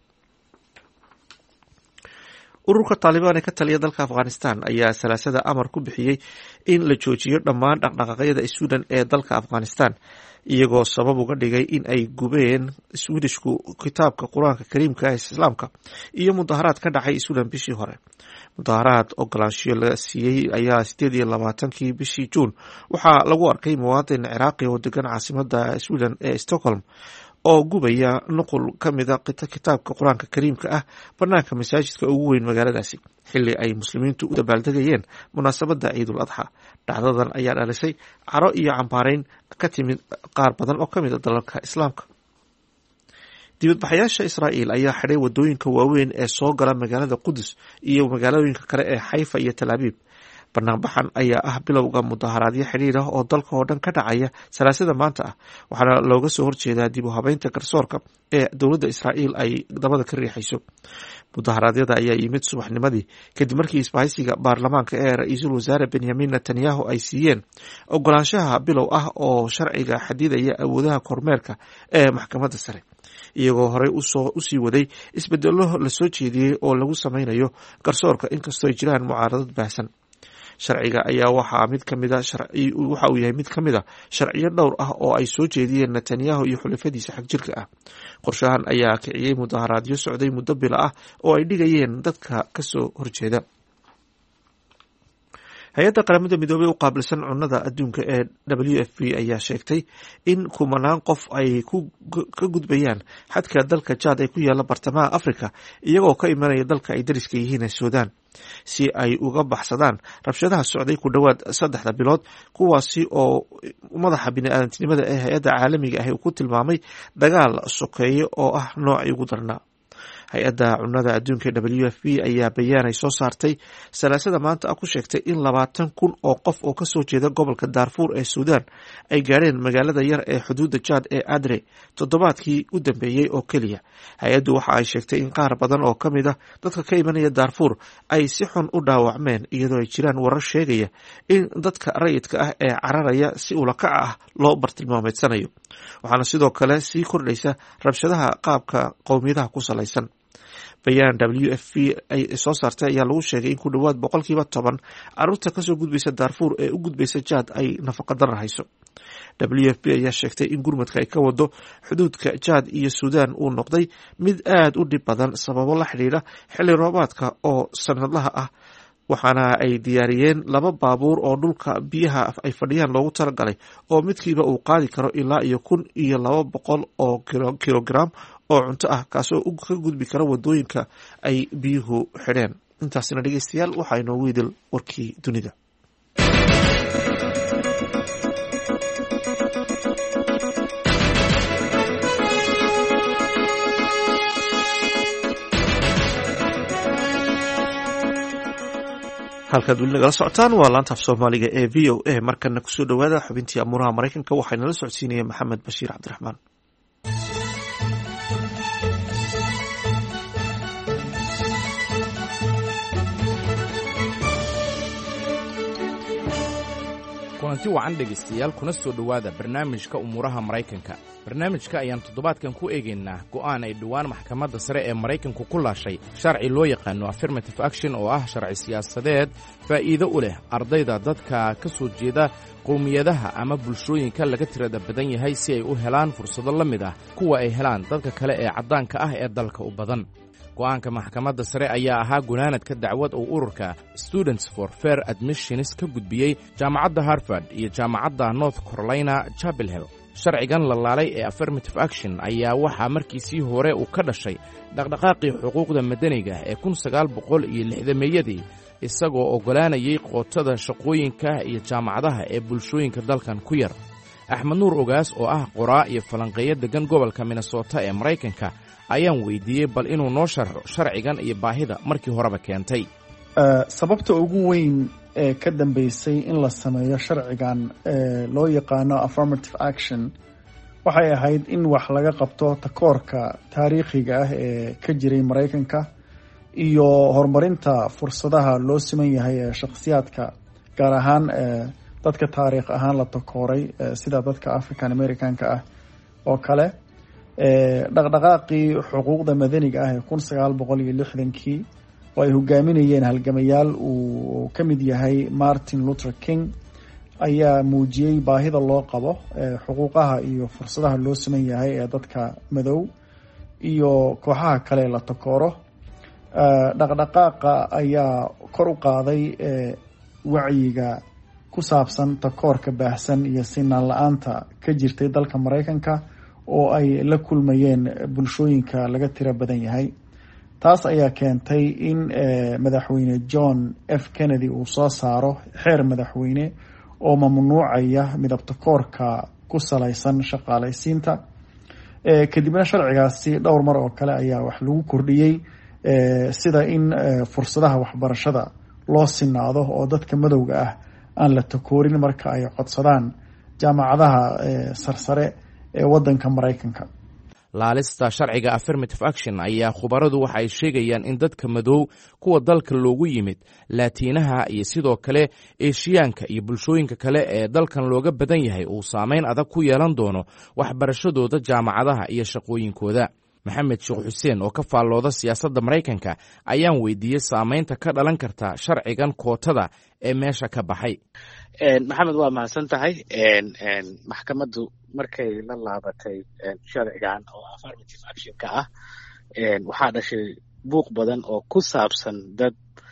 S1: ururka Taliban ee ka taliya dalka Afghanistan ayaa salaasada amar ku bixiyay in la joojiyo dhammaan dhaqdhaqaaqyada Suudan ee dalka Afghanistan, iyagoo sabab uga dhigay in ay gubeen Swedishku kitaabka Quraanka Kariimka ee Islaamka iyo mudaharaad ka dhacay Suudan bishii hore. mudaharaad ogolaanshiyo la siiyey ayaa 28kii bishii Juun waxaa lagu arkay muwaadin Ciraaqi oo degan caasimada Suudan ee Stockholm oo gubaya nuqul ka mida kitaabka Quraanka Kariimka ah banaanka masaajidka ugu weyn magaaladaasi xilli ay muslimiintu u dabaaldegayeen munaasabada Ciidul Adha. dhacdadan ayaa dhalisay caro iyo cambaareyn ka timid qaar badan oo ka mid ah dalalka Islaamka. dibadbaxayaasha Israa'iil ayaa xidhay wadooyinka waaweyn ee soo gala magaalada Qudus iyo magaalooyinka kale ee Haifa iyo Tel Aviv. banaanbaxan ayaa ah bilowga mudaharaadyo xidhiir ah oo dalka oo dhan ka dhacaya salaasada maanta ah, waxaana looga soo horjeedaa dib u habeynta garsoorka ee dowladda Israa'iil ay dabada ka riixayso. mudaharaadyada ayaa yimid subaxnimadii kadib markii isbahaysiga baarlamaanka ee ra'iisul wasaare Benjamin Netanyahu ay siiyeen ogolaanshaha bilow ah oo sharciga xadidaya awoodaha kormeerka ee maxkamadda sare, iyagoo horey usii waday isbedelo la soo jeediyey oo lagu sameynayo garsoorka inkastoo ay jiraan mucaaradad baahsan. sharciga ayaa waxa uu yahay mid ka mida sharciyo dhowr ah oo ay soo jeediyeen Netanyahu iyo xulafadiisa xagjirka ah. qorshahan ayaa kiciyey mudaharaadyo socday muddo bilo ah oo ay dhigayeen dadka kasoo horjeeda. hay-adda qaramada midoobay u qaabilsan cunnada adduunka ee WFP ayaa sheegtay in kumanaan qof ay ka gudbayaan xadka dalka Chad ay ku yaala bartamaha Afrika iyagoo ka imanaya dalka ay dariska yihiin ee Suudaan si ay uga baxsadaan rabshadaha socday ku dhowaad 3 bilood, kuwaasi oo madaxa bini'aadantinimada ee hay-adda caalamiga ah uu ku tilmaamay dagaal sokeeye oo ah noocii ugu darnaa. hay-adda cunnada adduunka WFP ayaa bayaan ay soo saartay salaasada maanta ku sheegtay in 20,000 oo qof oo kasoo jeeda gobolka Darfur ee Suudaan ay gaareen magaalada yar ee xuduudda Chad ee Adre toddobaadkii u dambeeyey oo keliya. hay-addu waxa ay sheegtay in qaar badan oo ka mid ah dadka ka imanaya Darfur ay si xun u dhaawacmeen, iyadoo ay jiraan warar sheegaya in dadka rayidka ah ee cararaya si ulakac ah loo bartilmaameedsanayo. waxaana sidoo kale sii kordhaysa rabshadaha qaabka qowmiyadaha ku salaysan. bayaan WFP ay soo saartay ayaa lagu sheegay in ku dhowaad 10% carruurta kasoo gudbaysa Darfur ee u gudbaysa Chad ay nafaqa darro hayso. WFP ayaa sheegtay in gurmadka ay ka wado xuduudka Chad iyo Suudaan uu noqday mid aad u dhib badan sababo la xiriira xilli roobaadka oo sanadlaha ah, waxaana ay diyaariyeen 2 baabuur oo dhulka biyaha ay fadhiyaan loogu talagalay oo midkiiba uu qaadi karo ilaa 1,200 oo kilogram oo cunto ah, kaasoo ka gudbi kara wadooyinka ay biyuhu xidheen. intaasina dhegeystayaal waxaa inoogu idil warkii dunida. halkaad weli nagala socotaan waa laanta af soomaaliga ee v o a. markana kusoo dhawaada xubintii amuuraha maraykanka waxaa nala socodsiinaya maxamed bashiir cabdiraxmaan.
S12: kulanti wacan dhegaystayaal kuna soo dhowaada barnaamijka umuuraha maraykanka. barnaamijka ayaan toddobaadkan ku eegaynaa go'aan ay dhowaan maxkamadda sare ee maraykanku ku laashay sharci loo yaqaano affirmative action oo ah sharci siyaasadeed faa'iido u leh ardayda dadka ka soo jeeda qowmiyadaha ama bulshooyinka laga tirada badan yahay si ay u helaan fursado la mid ah kuwa ay helaan dadka kale ee caddaanka ah ee dalka u badan. go'aanka maxkamadda sare ayaa ahaa gunaanadka dacwad uu ururka Students for Fair Admissions ka gudbiyey jaamacadda Harvard iyo jaamacadda North Carolina Chapel Hill. sharcigan la laalay ee affirmative action ayaa waxaa markiisii hore uu ka dhashay dhaqdhaqaaqii xuquuqda madaniga ee 1960meeyadii isagoo oggolaanayay qootada shaqooyinka iyo jaamacadaha ee bulshooyinka dalkan ku yar. axmed nuur ogaas oo ah qoraa iyo falanqeeyo degan gobolka Minnesota ee Maraykanka ayaan weydiiyey bal inuu noo sharxo sharcigan iyo baahida markii horeba keentay.
S13: sababta ugu weyn ee ka dambeysay in la sameeyo sharcigan loo yaqaano affirmative action waxay ahayd in wax laga qabto takoorka taariikhiga ah ee ka jiray Maraykanka iyo horumarinta fursadaha loo siman yahay ee shakhsiyaadka gaar ahaan dadka taariikh ahaan la takooray sida dadka African Americanka ah oo kale. dhaqdhaqaaqii xuquuqda madaniga ah ee 1960kii oo ay hogaaminayeen halgamayaal uu ka mid yahay Martin Luther King ayaa muujiyey baahida loo qabo xuquuqaha iyo fursadaha loo siman yahay ee dadka madow iyo kooxaha kale la takooro. dhaqdhaqaaqa ayaa kor u qaaday wacyiga ku saabsan takoorka baahsan iyo sinaan la'aanta ka jirtay dalka Maraykanka oo ay la kulmayeen bulshooyinka laga tira badan yahay. taas ayaa keentay in madaxweyne John F Kennedy uu soo saaro xeer madaxweyne oo mamnuucaya midabtakoorka ku salaysan shaqaalaysiinta. kadibna sharcigaasi dhowr mar oo kale ayaa wax lagu kordhiyey sida in fursadaha waxbarashada loo sinaado oo dadka madowga ah aan la takoorin marka ay codsadaan jaamacadaha sarsare ee waddanka Maraykanka.
S12: laalista sharciga affirmative action ayaa khubaradu waxa ay sheegayaan in dadka madow kuwa dalka loogu yimid laatiinaha iyo sidoo kale eeshiyaanka iyo bulshooyinka kale ee dalkan looga badan yahay uu saameyn adag ku yeelan doono waxbarashadooda jaamacadaha iyo shaqooyinkooda. maxamed sheekh xuseen oo ka faallooda siyaasadda Maraykanka ayaan weydiiyey saameynta ka dhalan karta sharcigan kootada ee meesha ka baxay.
S14: maxamed waa mahadsan tahay. maxkamaddu markay la laabatay sharcigan oo affirmative action-ka ah waxaa dhashay buuq badan oo ku saabsan dad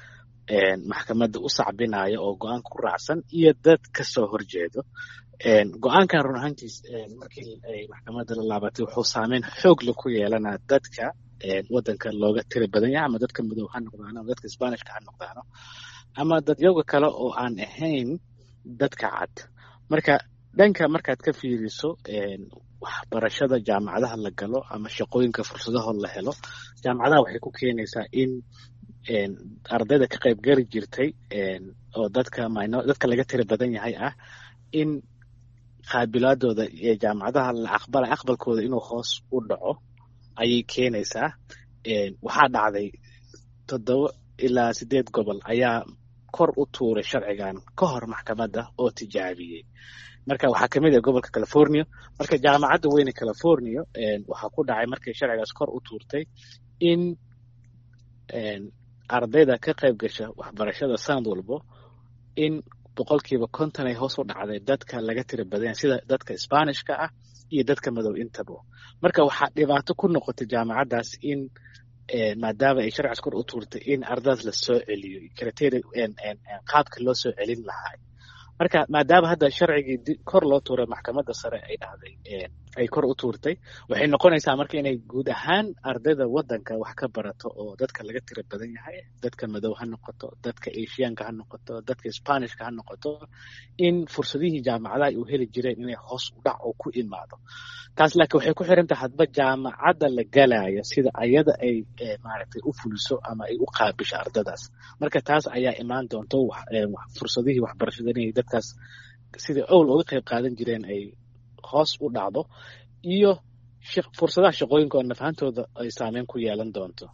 S14: maxkamadda u sacbinaya oo go-aanka ku raacsan iyo dad ka soo horjeedo. go-aankan run ahaantiis markii ay maxkamadda la laabatay wuxuu saameyn xoog leh ku yeelanaa dadka waddanka looga tiri badan yahay ama dadka madow ha noqdaano ama dadka Isbaanishka ha noqdaano ama dadyaga kale oo aan ahayn dadka cad. marka dhanka markaad ka fiiriso waxbarashada jaamacadaha la galo ama shaqooyinka fursadaha la helo jaamacadaha waxay ku keenaysaa in ardayda ka qayb gari jirtay oo dadka laga tiri badan yahay ah in qaabilaadooda ee jaamacadaha la aqbalkooda inuu hoos u dhaco ayay keenaysaa. waxaa dhacday 7 ilaa 8 gobol ayaa kor u tuuray sharcigan ka hor maxkamadda oo tijaabiyey. marka waxaa kamid ah gobolka California. marka jaamacadda weyne California waxaa ku dhacay markay sharcigaas kor u tuurtay in ardayda ka qayb gasha waxbarashada sanad walbo in 50% ay hoos u dhacday dadka laga tira badan sida dadka Isbaanishka ah iyo dadka madow intaba. marka waxaa dhibaato ku noqotay jaamacaddaas in maadaama ay sharcigaas kor u tuurtay in ardaydaas la soo celiyo qaabka loo soo celin lahaa. marka maadaama hadda sharcigii kor loo tuuray maxkamadda sare ay dhacday ay kor u tuurtay waxay noqonaysaa marka inay guud ahaan ardayda waddanka wax ka barato oo dadka laga tira badan yahay dadka madow ha noqoto dadka eeshiyaanka ha noqoto dadka Isbaanishka ha noqoto in fursadihii jaamacadaha ay u heli jireen inay hoos u dhac oo ku imaado. taas laakiin waxay ku xiran tahay hadba jaamacadda la galaya sida ayada ay maaragtay u fuliso ama ay u qaabisho ardadaas. marka taas ayaa imaan doonto fursadihii waxbarashada inay dadkaas sida owl uga qayb qaadan jireen ay hoos u dhacdo iyo fursadaha shaqooyinka oo nafahantooda ay saameyn ku yeelan doonto.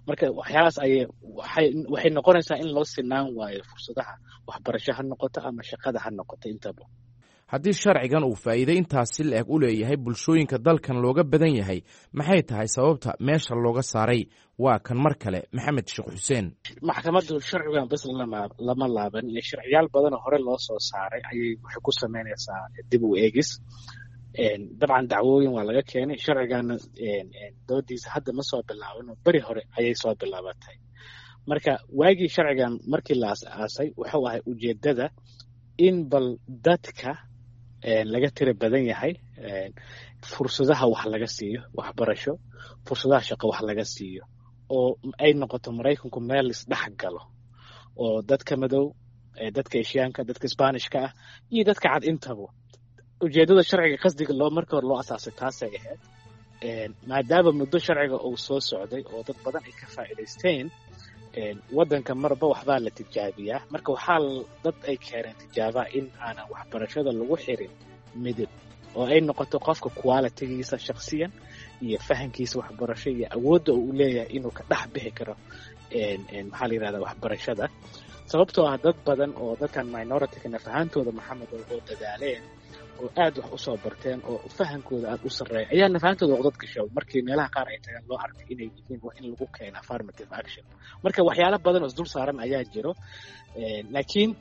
S14: marka waxyaalahaas waxay noqonaysaa in loo sinaan waayo fursadaha waxbarasho ha noqoto ama shaqada ha noqoto intaba.
S12: haddii sharcigan uu faa'iido intaas si la-eg u leeyahay bulshooyinka dalkan looga badan yahay maxay tahay sababta meesha looga saaray? waa kan mar kale maxamed sheekh xuseen.
S14: maxkamaddu sharcigan bas lama laaban, iyo sharciyaal badanoo hore loo soo saaray ayay waxay ku samaynaysaa dib u eegis. dabcan dacwooyin waa laga keenay. sharcigana doodiisa hadda ma soo bilaaban, beri hore ayay soo bilaabatay. marka waagii sharcigan markii la asaasay wuxuu ahay ujeedada in bal dadka laga tira badan yahay fursadaha wax laga siiyo waxbarasho, fursadaha shaqo wax laga siiyo, oo ay noqoto Maraykanku meel isdhex galo oo dadka madow, dadka Asiyaanka, dadka Isbaanishka ah iyo dadka cad intaba. ujeedada sharciga qasdiga marka hore loo asaasay taasay ahayd. maadaama muddo sharciga uu soo socday oo dad badan ay ka faa'iidaysteen, waddanka marba waxbaa la tijaabiyaa. marka waxaa dad ay keeneen tijaabaa in aanan waxbarashada lagu xirin midab, oo ay noqoto qofka qualitigiisa shakhsiyan iyo fahankiisa waxbarasho iyo awoodda uu leeyahay inuu ka dhex bixi karo maxaa la yidhahdaa waxbarashada. sababtoo ah dad badan oo dadkan minority-kana fahantooda maxamed oo dadaaleen oo aad wax u soo barteen oo fahankooda aad u sarreeya ayaa nafahantooda uqdad gasho markii meelaha qaar ay tagaan loo arkay inay yihiin in lagu keeno affirmative action. marka waxyaalo badan oo isdul saaran ayaa jiro. laakiin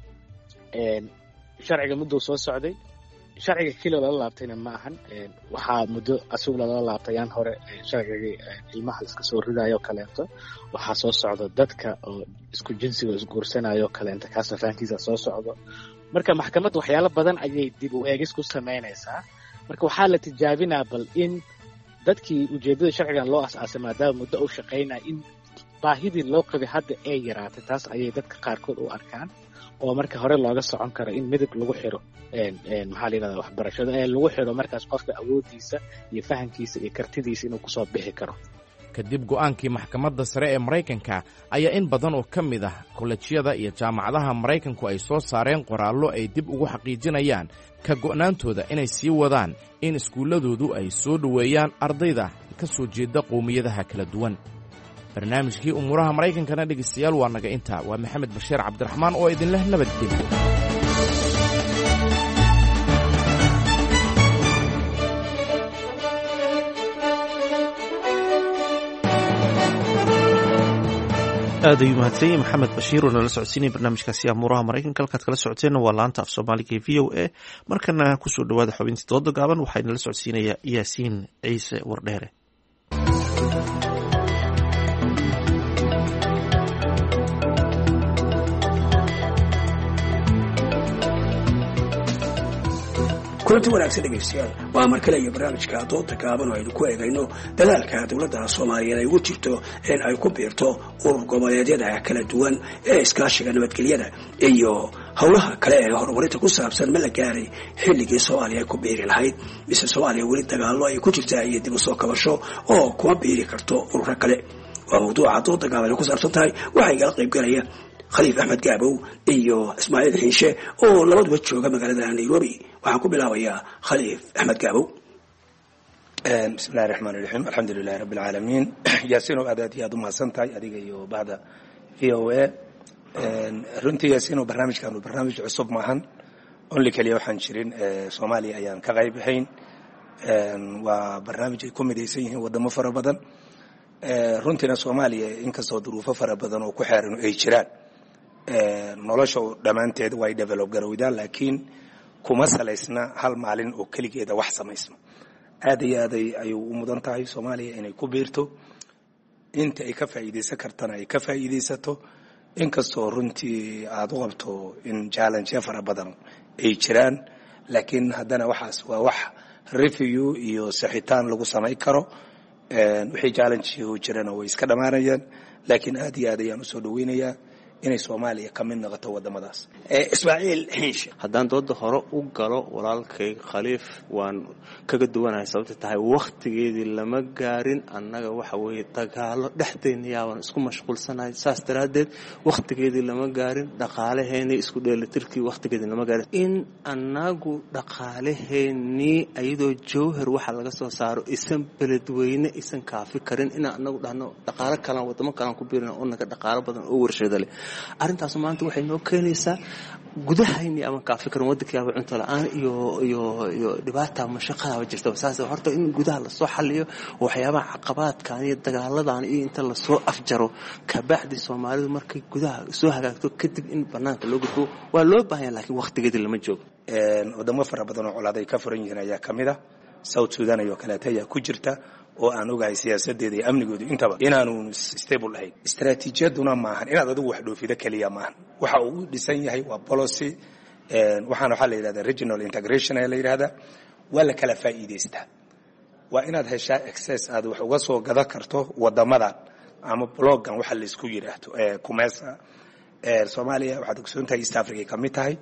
S14: sharciga mudduu soo socday. sharciga keliya lala laabtayna ma ahan. waxaa muddo asugu lala laabtayaan hore sharcigii ilmaha iska soo ridayo kaleento. waxaa soo socda dadka oo isku jinsiga isguursanayo kaleento, kaasna fahankiisa soo socdo. marka maxkamadda waxyaalo badan ayay dib u eegis ku samaynaysaa. marka waxaa la tijaabinaa bal in dadkii ujeedada sharcigan loo asaasay maadaama muddo u shaqaynaya in baahidii loo qabay hadda ay yaraatay. taas ayay dadka qaarkood u arkaan oo marka hore looga socon karo in midab lagu xiro maxaa la yidhahdaa waxbarashada, lagu xiro markaas qofka awooddiisa iyo fahankiisa iyo kartidiisa inuu kusoo bixi karo.
S12: kadib go'aankii maxkamadda sare ee Maraykanka ayaa in badan oo ka mid ah kollejyada iyo jaamacadaha Maraykanku ay soo saareen qoraallo ay dib ugu xaqiijinayaan ka go'naantooda inay sii wadaan in iskuulladoodu ay soo dhoweeyaan ardayda ka soo jeeda qowmiyadaha kala duwan. barnaamijkii umuuraha Maraykankana dhegeystayaal waa naga intaa. waa maxamed bashiir cabdiraxmaan oo idinleh nabadgelyo.
S1: aad ayuu mahadsan yahay maxamed bashiir oo nala socodsiinaya barnaamijkaasi amuuraha Maraykanka. halkaad kala socoteenna waa laanta af Soomaaliga ee VOA. markana kusoo dhawaada xubintii dooda gaaban waxaa inala socodsiinaya Yaasiin Ciise Wardheere.
S15: kulanti wanaagsan dhegaystayaal, waa mar kale iyo barnaamijka dooda gaaban oo aynu ku eegayno dadaalka dowladda Soomaaliyeed ay ugu jirto in ay ku biirto urur goboleedyada kala duwan ee iskaashiga nabadgelyada iyo howlaha kale ee horumarinta ku saabsan ma la gaaray xilligii Soomaaliya ay ku biiri lahayd, mise Soomaaliya weli dagaallo ay ku jirtaa iyo dib u soo kabasho oo kuma biiri karto ururo kale. waa mawduuca dooda gaaban ee ku saabsan tahay. waxaa igala qayb galaya khaliif axmed gaabow iyo ismaaciil xiishe oo labaduba jooga magaalada Nairobi. waxaan ku bilaabayaa khaliif axmed gaabow.
S16: bismillahi raxmaan raxiim, alxamdulilahi rabbi alcaalamiin. yaasiinow aad iyo aad u mahadsan tahay adiga iyo bahda v o a. runtii yaasiinow barnaamijkan barnaamij cusub maahan, only keliya waxaan jirin soomaaliya ayaan ka qayb ahayn. waa barnaamij ay ku midaysan yihiin wadamo fara badan. runtiina soomaaliya inkastoo duruufo fara badan oo ku xeeran ay jiraan, nolosha dhammaanteed way develop garowdaan, laakiin kuma salaysna hal maalin oo keligeeda wax samaysma. aad iyo aad ayuu u mudan tahay soomaaliya inay ku biirto, inta ay ka faa'iidaysan kartana ay ka faa'iidaysato. inkastoo runtii aad u qabto in challenge fara badan ay jiraan, laakiin haddana waxaas waa wax review iyo saxitaan lagu samayn karo. wixii challenge jirana way iska dhamaanayaan, laakiin aad iyo aad ayaan usoo dhaweynayaa inay Soomaaliya ka mid noqoto wadamadaas.
S15: Ismaaciil Xiish,
S17: haddaan dooda hore u galo walaalkay Khaliif waan kaga duwanahay sababta tahay waqtigeedii lama gaarin annaga waxa weeye dagaalo dhexdeena yaaban isku mashquulsanahay saas daraadeed waqtigeedii lama gaarin dhaqaalaheena isku dheelitirkii waqtigeedii lama gaarin in annagu dhaqaalaheeni ayadoo jawhar waxa laga soo saaro isan beledweyne isan kaafi karin in annagu dhahno dhaqaale kale wadamo kale ku biirina oo naga dhaqaale badan oo warshado leh arintaas maanta waxay noo keenaysaa gudahayni ama kaafi karin waddanka cunto la'aan iyo dhibaato mashaqada jirta saas horta in gudaha la soo xalliyo waxyaabaha caqabadkan iyo dagaaladan iyo inta la soo afjaro ka bacdi Soomaalidu markay gudaha soo hagaagto kadib in banaanka loo gudbo waa loo baahan yahay laakiin waqtigeedii lama joogo
S16: wadamo fara badan oo colaaday ka furan yihiin ayaa kamid ah South Sudan iyo kale ayaa ku jirta oo aan ogahay siyaasadeeda iyo amnigooda intaba inaanu stable ahayn istaraatiijiyaduna maahan inaad adigu wax dhoofido kaliya maahan waxa uu dhisan yahay waa policy waxa la yiraahdaa regional integration ee la yiraahdaa waa la kala faa'iideystaa waa inaad heshaa access aad wax uga soo gada karto wadamada ama blogan waxa la isku yiraahdo kumesa Soomaaliya waxa ogsoon tahay East Africa ka mid tahay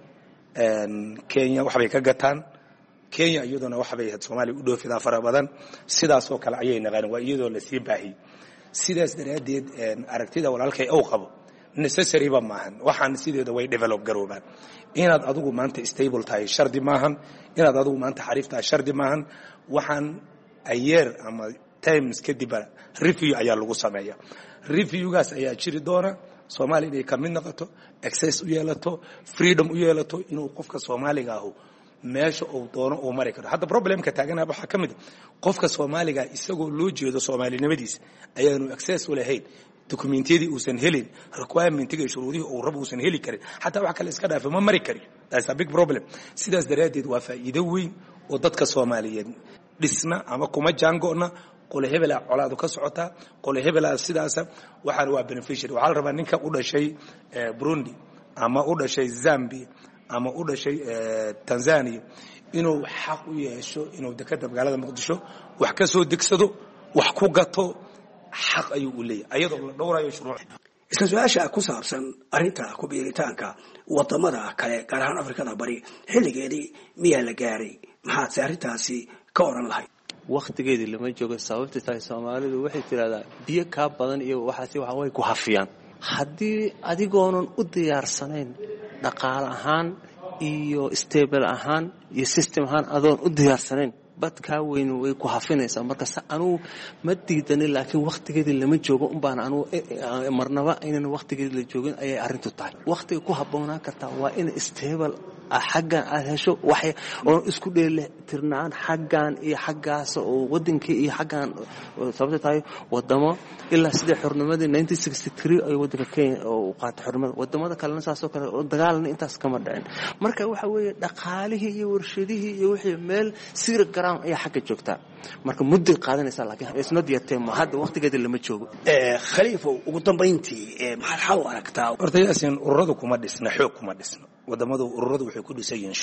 S16: Kenya waxbay ka gataan Kenya iyaduna waxbay Soomaaliya u dhoofidaa fara badan sidaas oo kale ayay naqaan waa iyadoo la sii baahiyay sidaas daraadeed aragtida walaalkay oo qabo necessary ba maahan waxaan sideeda way develop garoobaan inaad adigu maanta stable tahay shardi maahan inaad adigu maanta xariif tahay shardi maahan waxaan ayeer ama times kadib review ayaa lagu sameeyaa reviewgaas ayaa jiri doona Soomaaliya inay ka mid noqoto access u yeelato freedom u yeelato inuu qofka Soomaaliga ah meesha uu doono oo mari karo hadda problemka taaganaa waxa kamid qofka Soomaaliga isagoo loo jeedo Soomaalinimadiisa ayaanu access u lahayn documentiyadii uusan helin requirementiga shuruudihii uu rabo uusan heli karin hatta wax kale iska dhaafay ma mari kari that's a big problem sidaas daraadeed waa faa'iido weyn oo dadka Soomaaliyeed dhisna ama kuma jaangoona qole hebela colaadu ka socota qole hebela sidaas waxaan waa beneficiary waxa la rabaa ninka u dhashay Burundi ama u dhashay Zambia ama u dhashay Tanzania inuu xaq u yeesho inuu dekada magaalada Muqdisho wax ka soo degsado wax ku gato xaq ayuu u leeyahay ayadoo la dhowrayo shuruuc
S15: isla su'aasha ku saabsan arinta ku biiritaanka wadamada kale gaar ahaan Afrikada bari xilligeedii miyaa la gaaray maxaad arintaasi ka oran lahayd
S17: waqtigeedii lama joogo sababta tahay Soomaalidu waxay tiraahdaa biyo ka badan iyo waxa way ku hafiyaan haddii adigoonan u diyaarsanayn dhaqaale ahaan iyo stable ahaan iyo system ahaan adoon u diyaarsanayn badka weyn way ku hafinaysaa marka anu ma diidan laakiin waqtigeedii lama joogo baan anu marnaba inaan waqtigeedii la joogin ayay arintu tahay waqtiga ku haboonaan kartaa waa in stable xaggan aad hesho wax oo isku dheelitirnaan xaggan iyo xaggaas oo wadankii iyo xaggan sababta tahay wadamo ilaa sida xornimadii 1963 ay wadanka Kenya oo qaatay xornimada wadamada kalena saasoo kale oo dagaalna intaas kama dhicin marka waxa weeye dhaqaalihii iyo warshadihii iyo wixii meel sir garan ay xagga joogta marka muddo qaadanaysa laakiin isna diyaartay ma hadda waqtigeeda lama joogo
S15: Khaliifo ugu dambeyntii maxaad xal u aragtaa
S16: horta yaasin ururadu kuma dhisna xoog kuma dhisna wadamadu ururadu waxay ku dhisan yihiin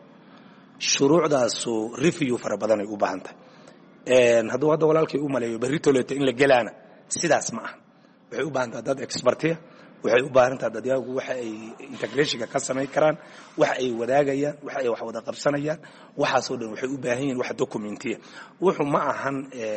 S16: shuruucdaas review fara badan ay u baahan tahay hadduu hadda walaalkay u maleeyo beritoleeto in la gelaana sidaas ma aha waxay u baahan tahay dad expertiya waxay u baahan tahay dadyagu waxa ay integrationka ka sameyn karaan waxa ay wadaagayaan waxa ay wax wada qabsanayaan waxaasoo dhan waxay u baahan yihiin wax documentiya wuxuu ma ahan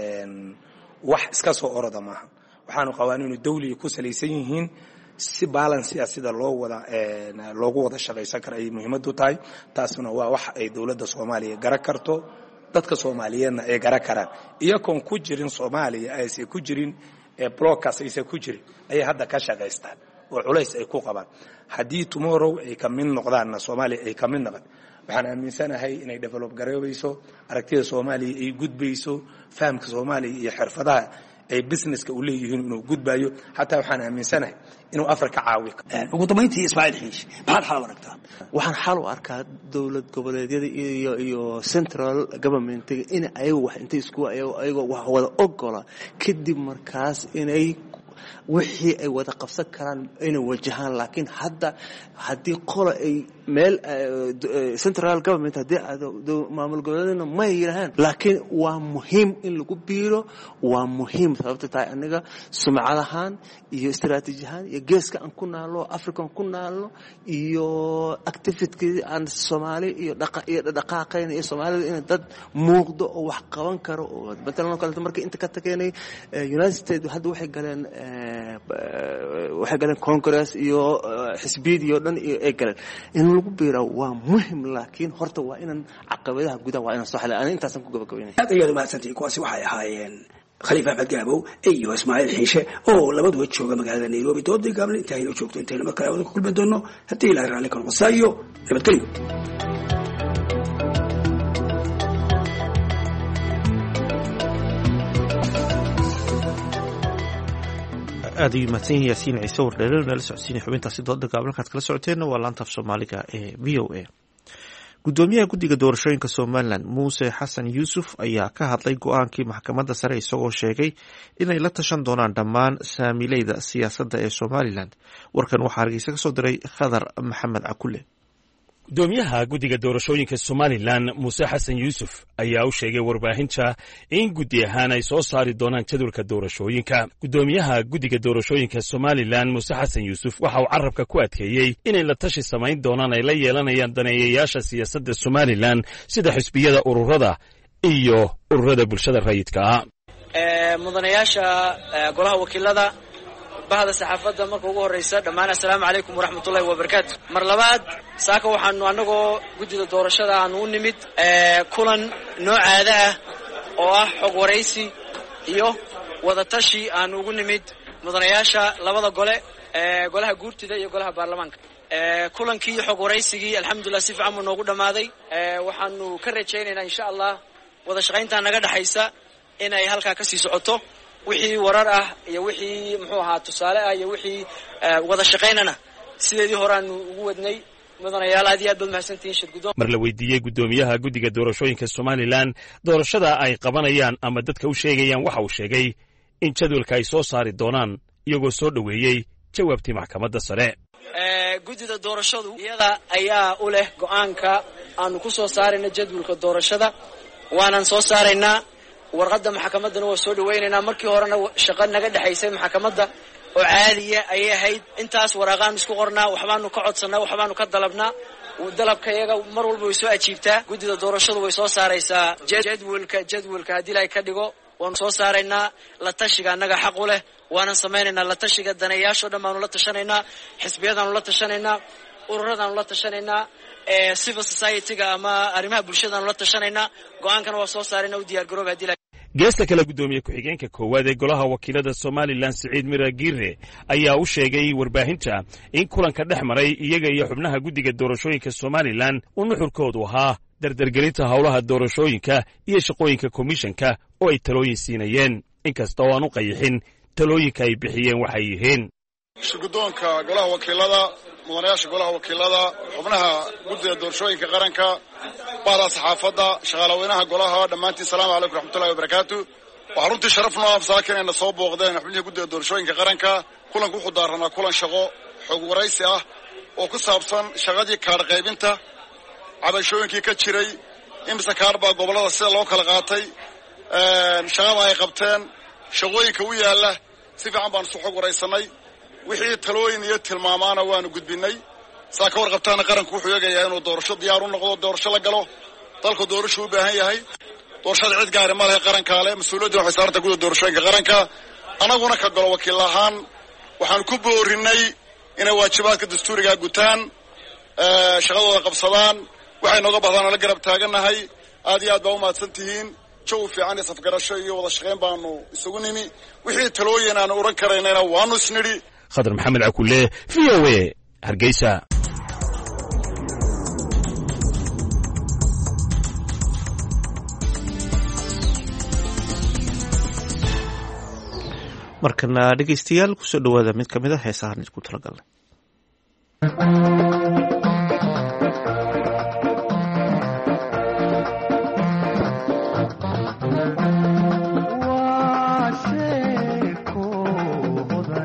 S16: wax iska soo oroda maaha waxaanu qawaaniinu dawliga ku salaysan yihiin si balance sida loogu wada shaqaysan karo ay muhiimadu tahay taasuna waa wax ay dawladda Soomaaliya gara karto dadka Soomaaliyeedna ay gara karaan iyagoon ku jirin Soomaaliya aysan ku jirin blockaas aysan ku jirin ay hadda ka shaqaystaan oo culays ay ku qabaan haddii tomorrow ay ka mid noqdaan Soomaaliya ay ka mid noqdaan waxaan aaminsanahay inay develop gareeyso aragtida Soomaaliya ay gudbayso fahamka Soomaaliya iyo xirfadaha ay businesska u leeyihiin inuu gudbayo hatta waxaan aaminsanahay inuu Afrika caawiyo
S15: ugu dambeyntii Ismaaciil Xiish maxaad xal u aragtaa
S17: waxaan xal u arkaa dawlad goboleedyada iyo central government in ay wax inta isku ayagoo wax wada ogola kadib markaas inay wixii ay wada qabsan karaan inay wajahaan laakiin hadda haddii qola ay meel central government haddii maamul goboleedna ma yiraahaan laakiin waa muhiim in lagu biiro waa muhiim sababta tahay aniga sumcadahan iyo istiraatiijiyahan iyo geeska aan ku naalo African ku naalo iyo activity aan Soomaali iyo dhaqaaqeen iyo Soomaalida in dad muuqdo oo wax qaban karo oo badalno kale markii inta ka tageynay United States hadda waxay galeen Congress iyo xisbiyada dhan ay galeen in lagu biiro waa muhiim laakiin horta waa inaan caqabadaha gudaha waa inaan soo xalay aan intaasan ku gabagabeynay
S15: aad mahadsantii kuwaasi waxay ahaayeen khalifa axmed gaabo iyo ismaaciil xiishe oo labaduba jooga magaalada Nairobi doodii gaabna intaynu joogto intaynu markale wada ku kulmi doono haddii ilaahay raalli ka noqosayo nabadgelyo
S1: aad ayuu mahadsan yaasiin ciise wardheerer nala socodsiinay xubintaasi dooda gaabalkaad kala socoteenna waa laanta af soomaaliga ee v o a gudoomiyaha guddiga doorashooyinka somalilan muuse xasan yuusuf ayaa ka hadlay go-aankii maxkamadda sare isagoo sheegay inay la tashan doonaan dhammaan saamileyda siyaasadda ee somalilan warkan waxaa hargeysa ka soo diray khadar maxamed cakule
S18: gudoomiyaha guddiga doorashooyinka somalilan muuse xasan yuusuf ayaa u sheegay warbaahinta in guddi ahaan ay soo saari doonaan jadwalka doorashooyinka gudoomiyaha guddiga doorashooyinka somalilan muuse xasan yuusuf waxa uu carabka ku adkeeyey inay la tashi samayn doonaan ay la yeelanayaan daneeyayaasha siyaasadda somalilan sida xisbiyada ururada iyo ururada bulshada rayidka ah
S19: mudanayaasha golaha wakiilada bahda saxaafadda marka ugu horeysa dhammaan assalaamu calaykum waraxmatullahi wabarakaatu mar labaad saaka waxaanu annagoo guddida doorashada aanu u nimid kulan noocaada ah oo ah xog waraysi iyo wadatashi aanu ugu nimid mudanayaasha labada gole golaha guurtida iyo golaha baarlamaanka kulankii xog waraysigii alxamdulillah si fiican buu noogu dhammaaday waxaanu ka rajaynaynaa insha allah wada shaqayntaa naga dhexaysa inay halkaa ka sii socoto wixii warar ah iyo wixii muxuu ahaa tusaale ah iyo wixii wada shaqaynana sideedii horeaanu ugu wadnay mudanayaal aad iyo aad baad mahadsantihiin shirguddoon
S18: mar la weydiiyey gudoomiyaha guddiga doorashooyinka somalilan doorashada ay qabanayaan ama dadka u sheegayaan waxa uu sheegay in jadwalka ay soo saari doonaan iyagoo soo dhoweeyey jawaabtii maxkamadda sare
S19: guddida doorashadu iyada ayaa u leh go'aanka aanu ku soo saarayna jadwalka doorashada waanan soo saaraynaa warqadda maxkamaddana waa soo dhawaynaynaa markii horena shaqo naga dhexaysay maxkamadda oo caadiya ayay ahayd intaas waraaqaan isku qornaa waxbaanu ka codsannaa waxbaanu ka dalabnaa dalabka iyaga mar walba way soo ajiibtaa guddida doorashadu way soo saaraysaa jadwalka haddii ilaahay ka dhigo waanu soo saaraynaa la tashiga annaga xaq u leh waanan samaynaynaa la tashiga daneeyaashoo dhan baanu la tashanaynaa xisbiyadaanu la tashanaynaa ururadaanu la tashanaynaa civil society-ga ama arrimaha bulshadaanu la tashanaynaa go'aankana waa soo saarayna u diyaar garooba haddii
S18: geesta kale gudoomiye ku-xigeenka koowaad ee golaha wakiilada somalilan siciid mira giire ayaa u sheegay warbaahinta in kulanka dhex maray iyaga iyo xubnaha guddiga doorashooyinka somalilan uu nuxurkoodu ahaa dardargelinta howlaha doorashooyinka iyo shaqooyinka komishanka oo ay talooyin siinayeen inkasta oo aan u qayixin talooyinka ay bixiyeen waxay yihiin
S20: shirguddoonka golaha wakiilada mudanayaasha golaha wakiilada xubnaha guddida doorashooyinka qaranka bahda saxaafadda shaqaalaweynaha golaha dhammaantiin salaamu calaykum raxmatullahi wabarakaatu waxaa runtii sharaf noo absaakin inayna soo booqdeen xubnihii guddida doorashooyinka qaranka kulanku wuxuu daaranaa kulan shaqo xog waraysi ah oo ku saabsan shaqadii kaadh qaybinta cabashooyinkii ka jiray imise kaadh baa gobollada sida loo kala qaatay shaqada ay qabteen shaqooyinka u yaalla si fiican baan isu xog waraysanay wixii talooyin iyo tilmaamaana waanu gudbinay saa ka warqabtaana qaranku wuxuu eegayaa inuu doorasho diyaar u noqdo doorasho la galo dalku doorasho u baahan yahay doorashada cid gaari ma lehe qarankaa le mas-uuliyadda waxay saaranta guda doorashooyinka qaranka annaguna ka galo wakiil ahaan waxaan ku boorinnay inay waajibaadka dastuurigaa gutaan shaqadooda qabsadaan waxay nooga bahdaan la garab taagannahay aad iyo aad baa u mahadsan tihiin jawi fiican iyo safgarasho iyo wada shaqayn baanu isugu nimi wixii talooyin aanu oran karaynayna waanu isnidhi
S18: khadar maxamed cakule v o a hargeysa
S1: markana dhegaystayaal kusoo dhawaada mid ka mid a heesahan isku talagalnay
S11: waa sheeko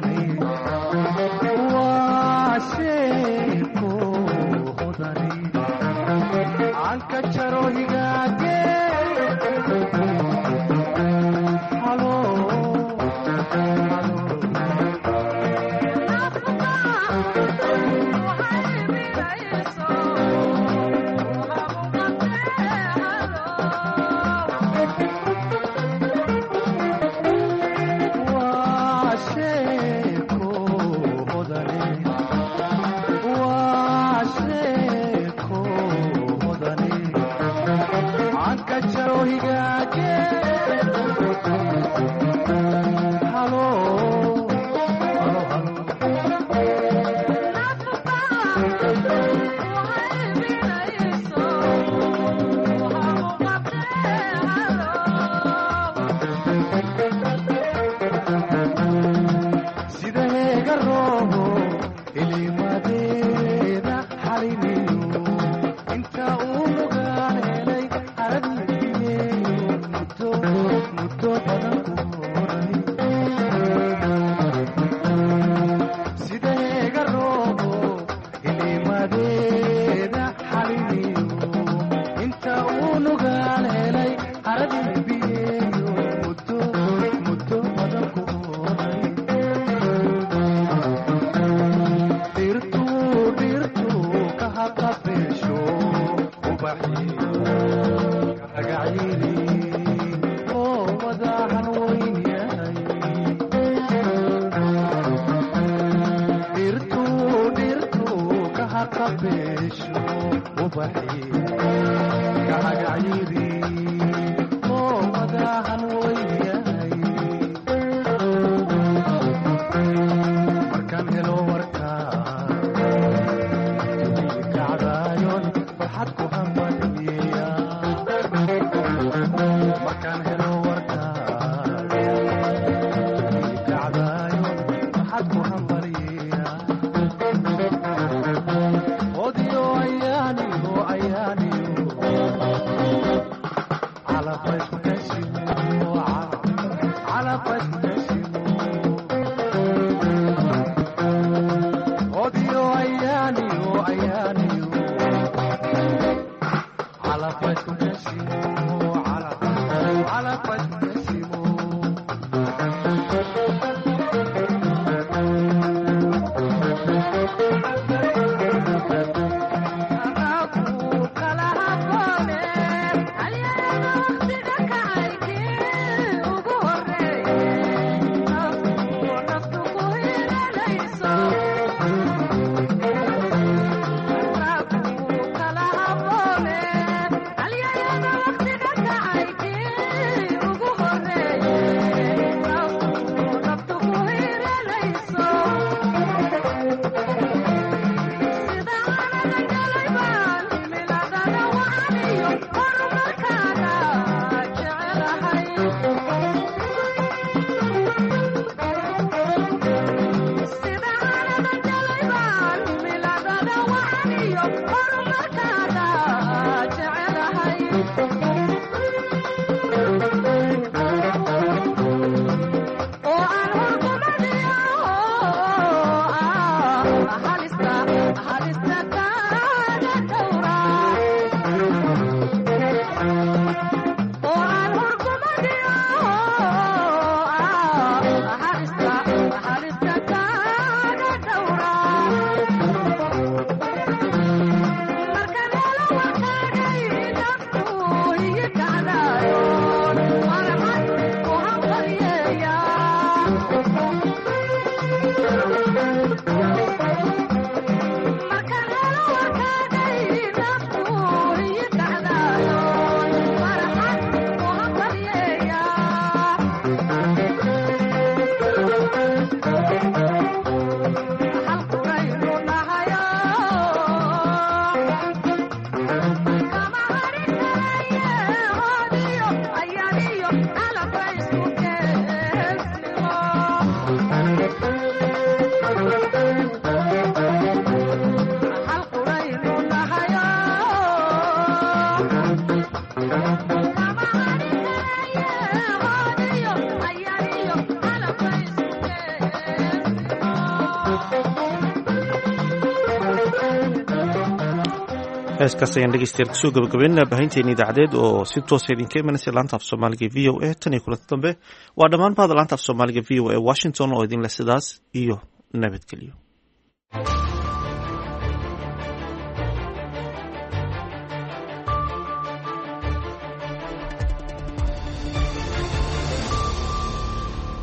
S1: heeskaas ayaan dhegeystayaal kusoo gabagabeynaa baahinteena idaacadeed oo si toosa idinka imanaysa laanta af soomaaliga v o a tan iyo kulanta dambe waa dhammaan bahda laanta af soomaaliga v o a washington oo idinleh sidaas iyo nabadgelyo.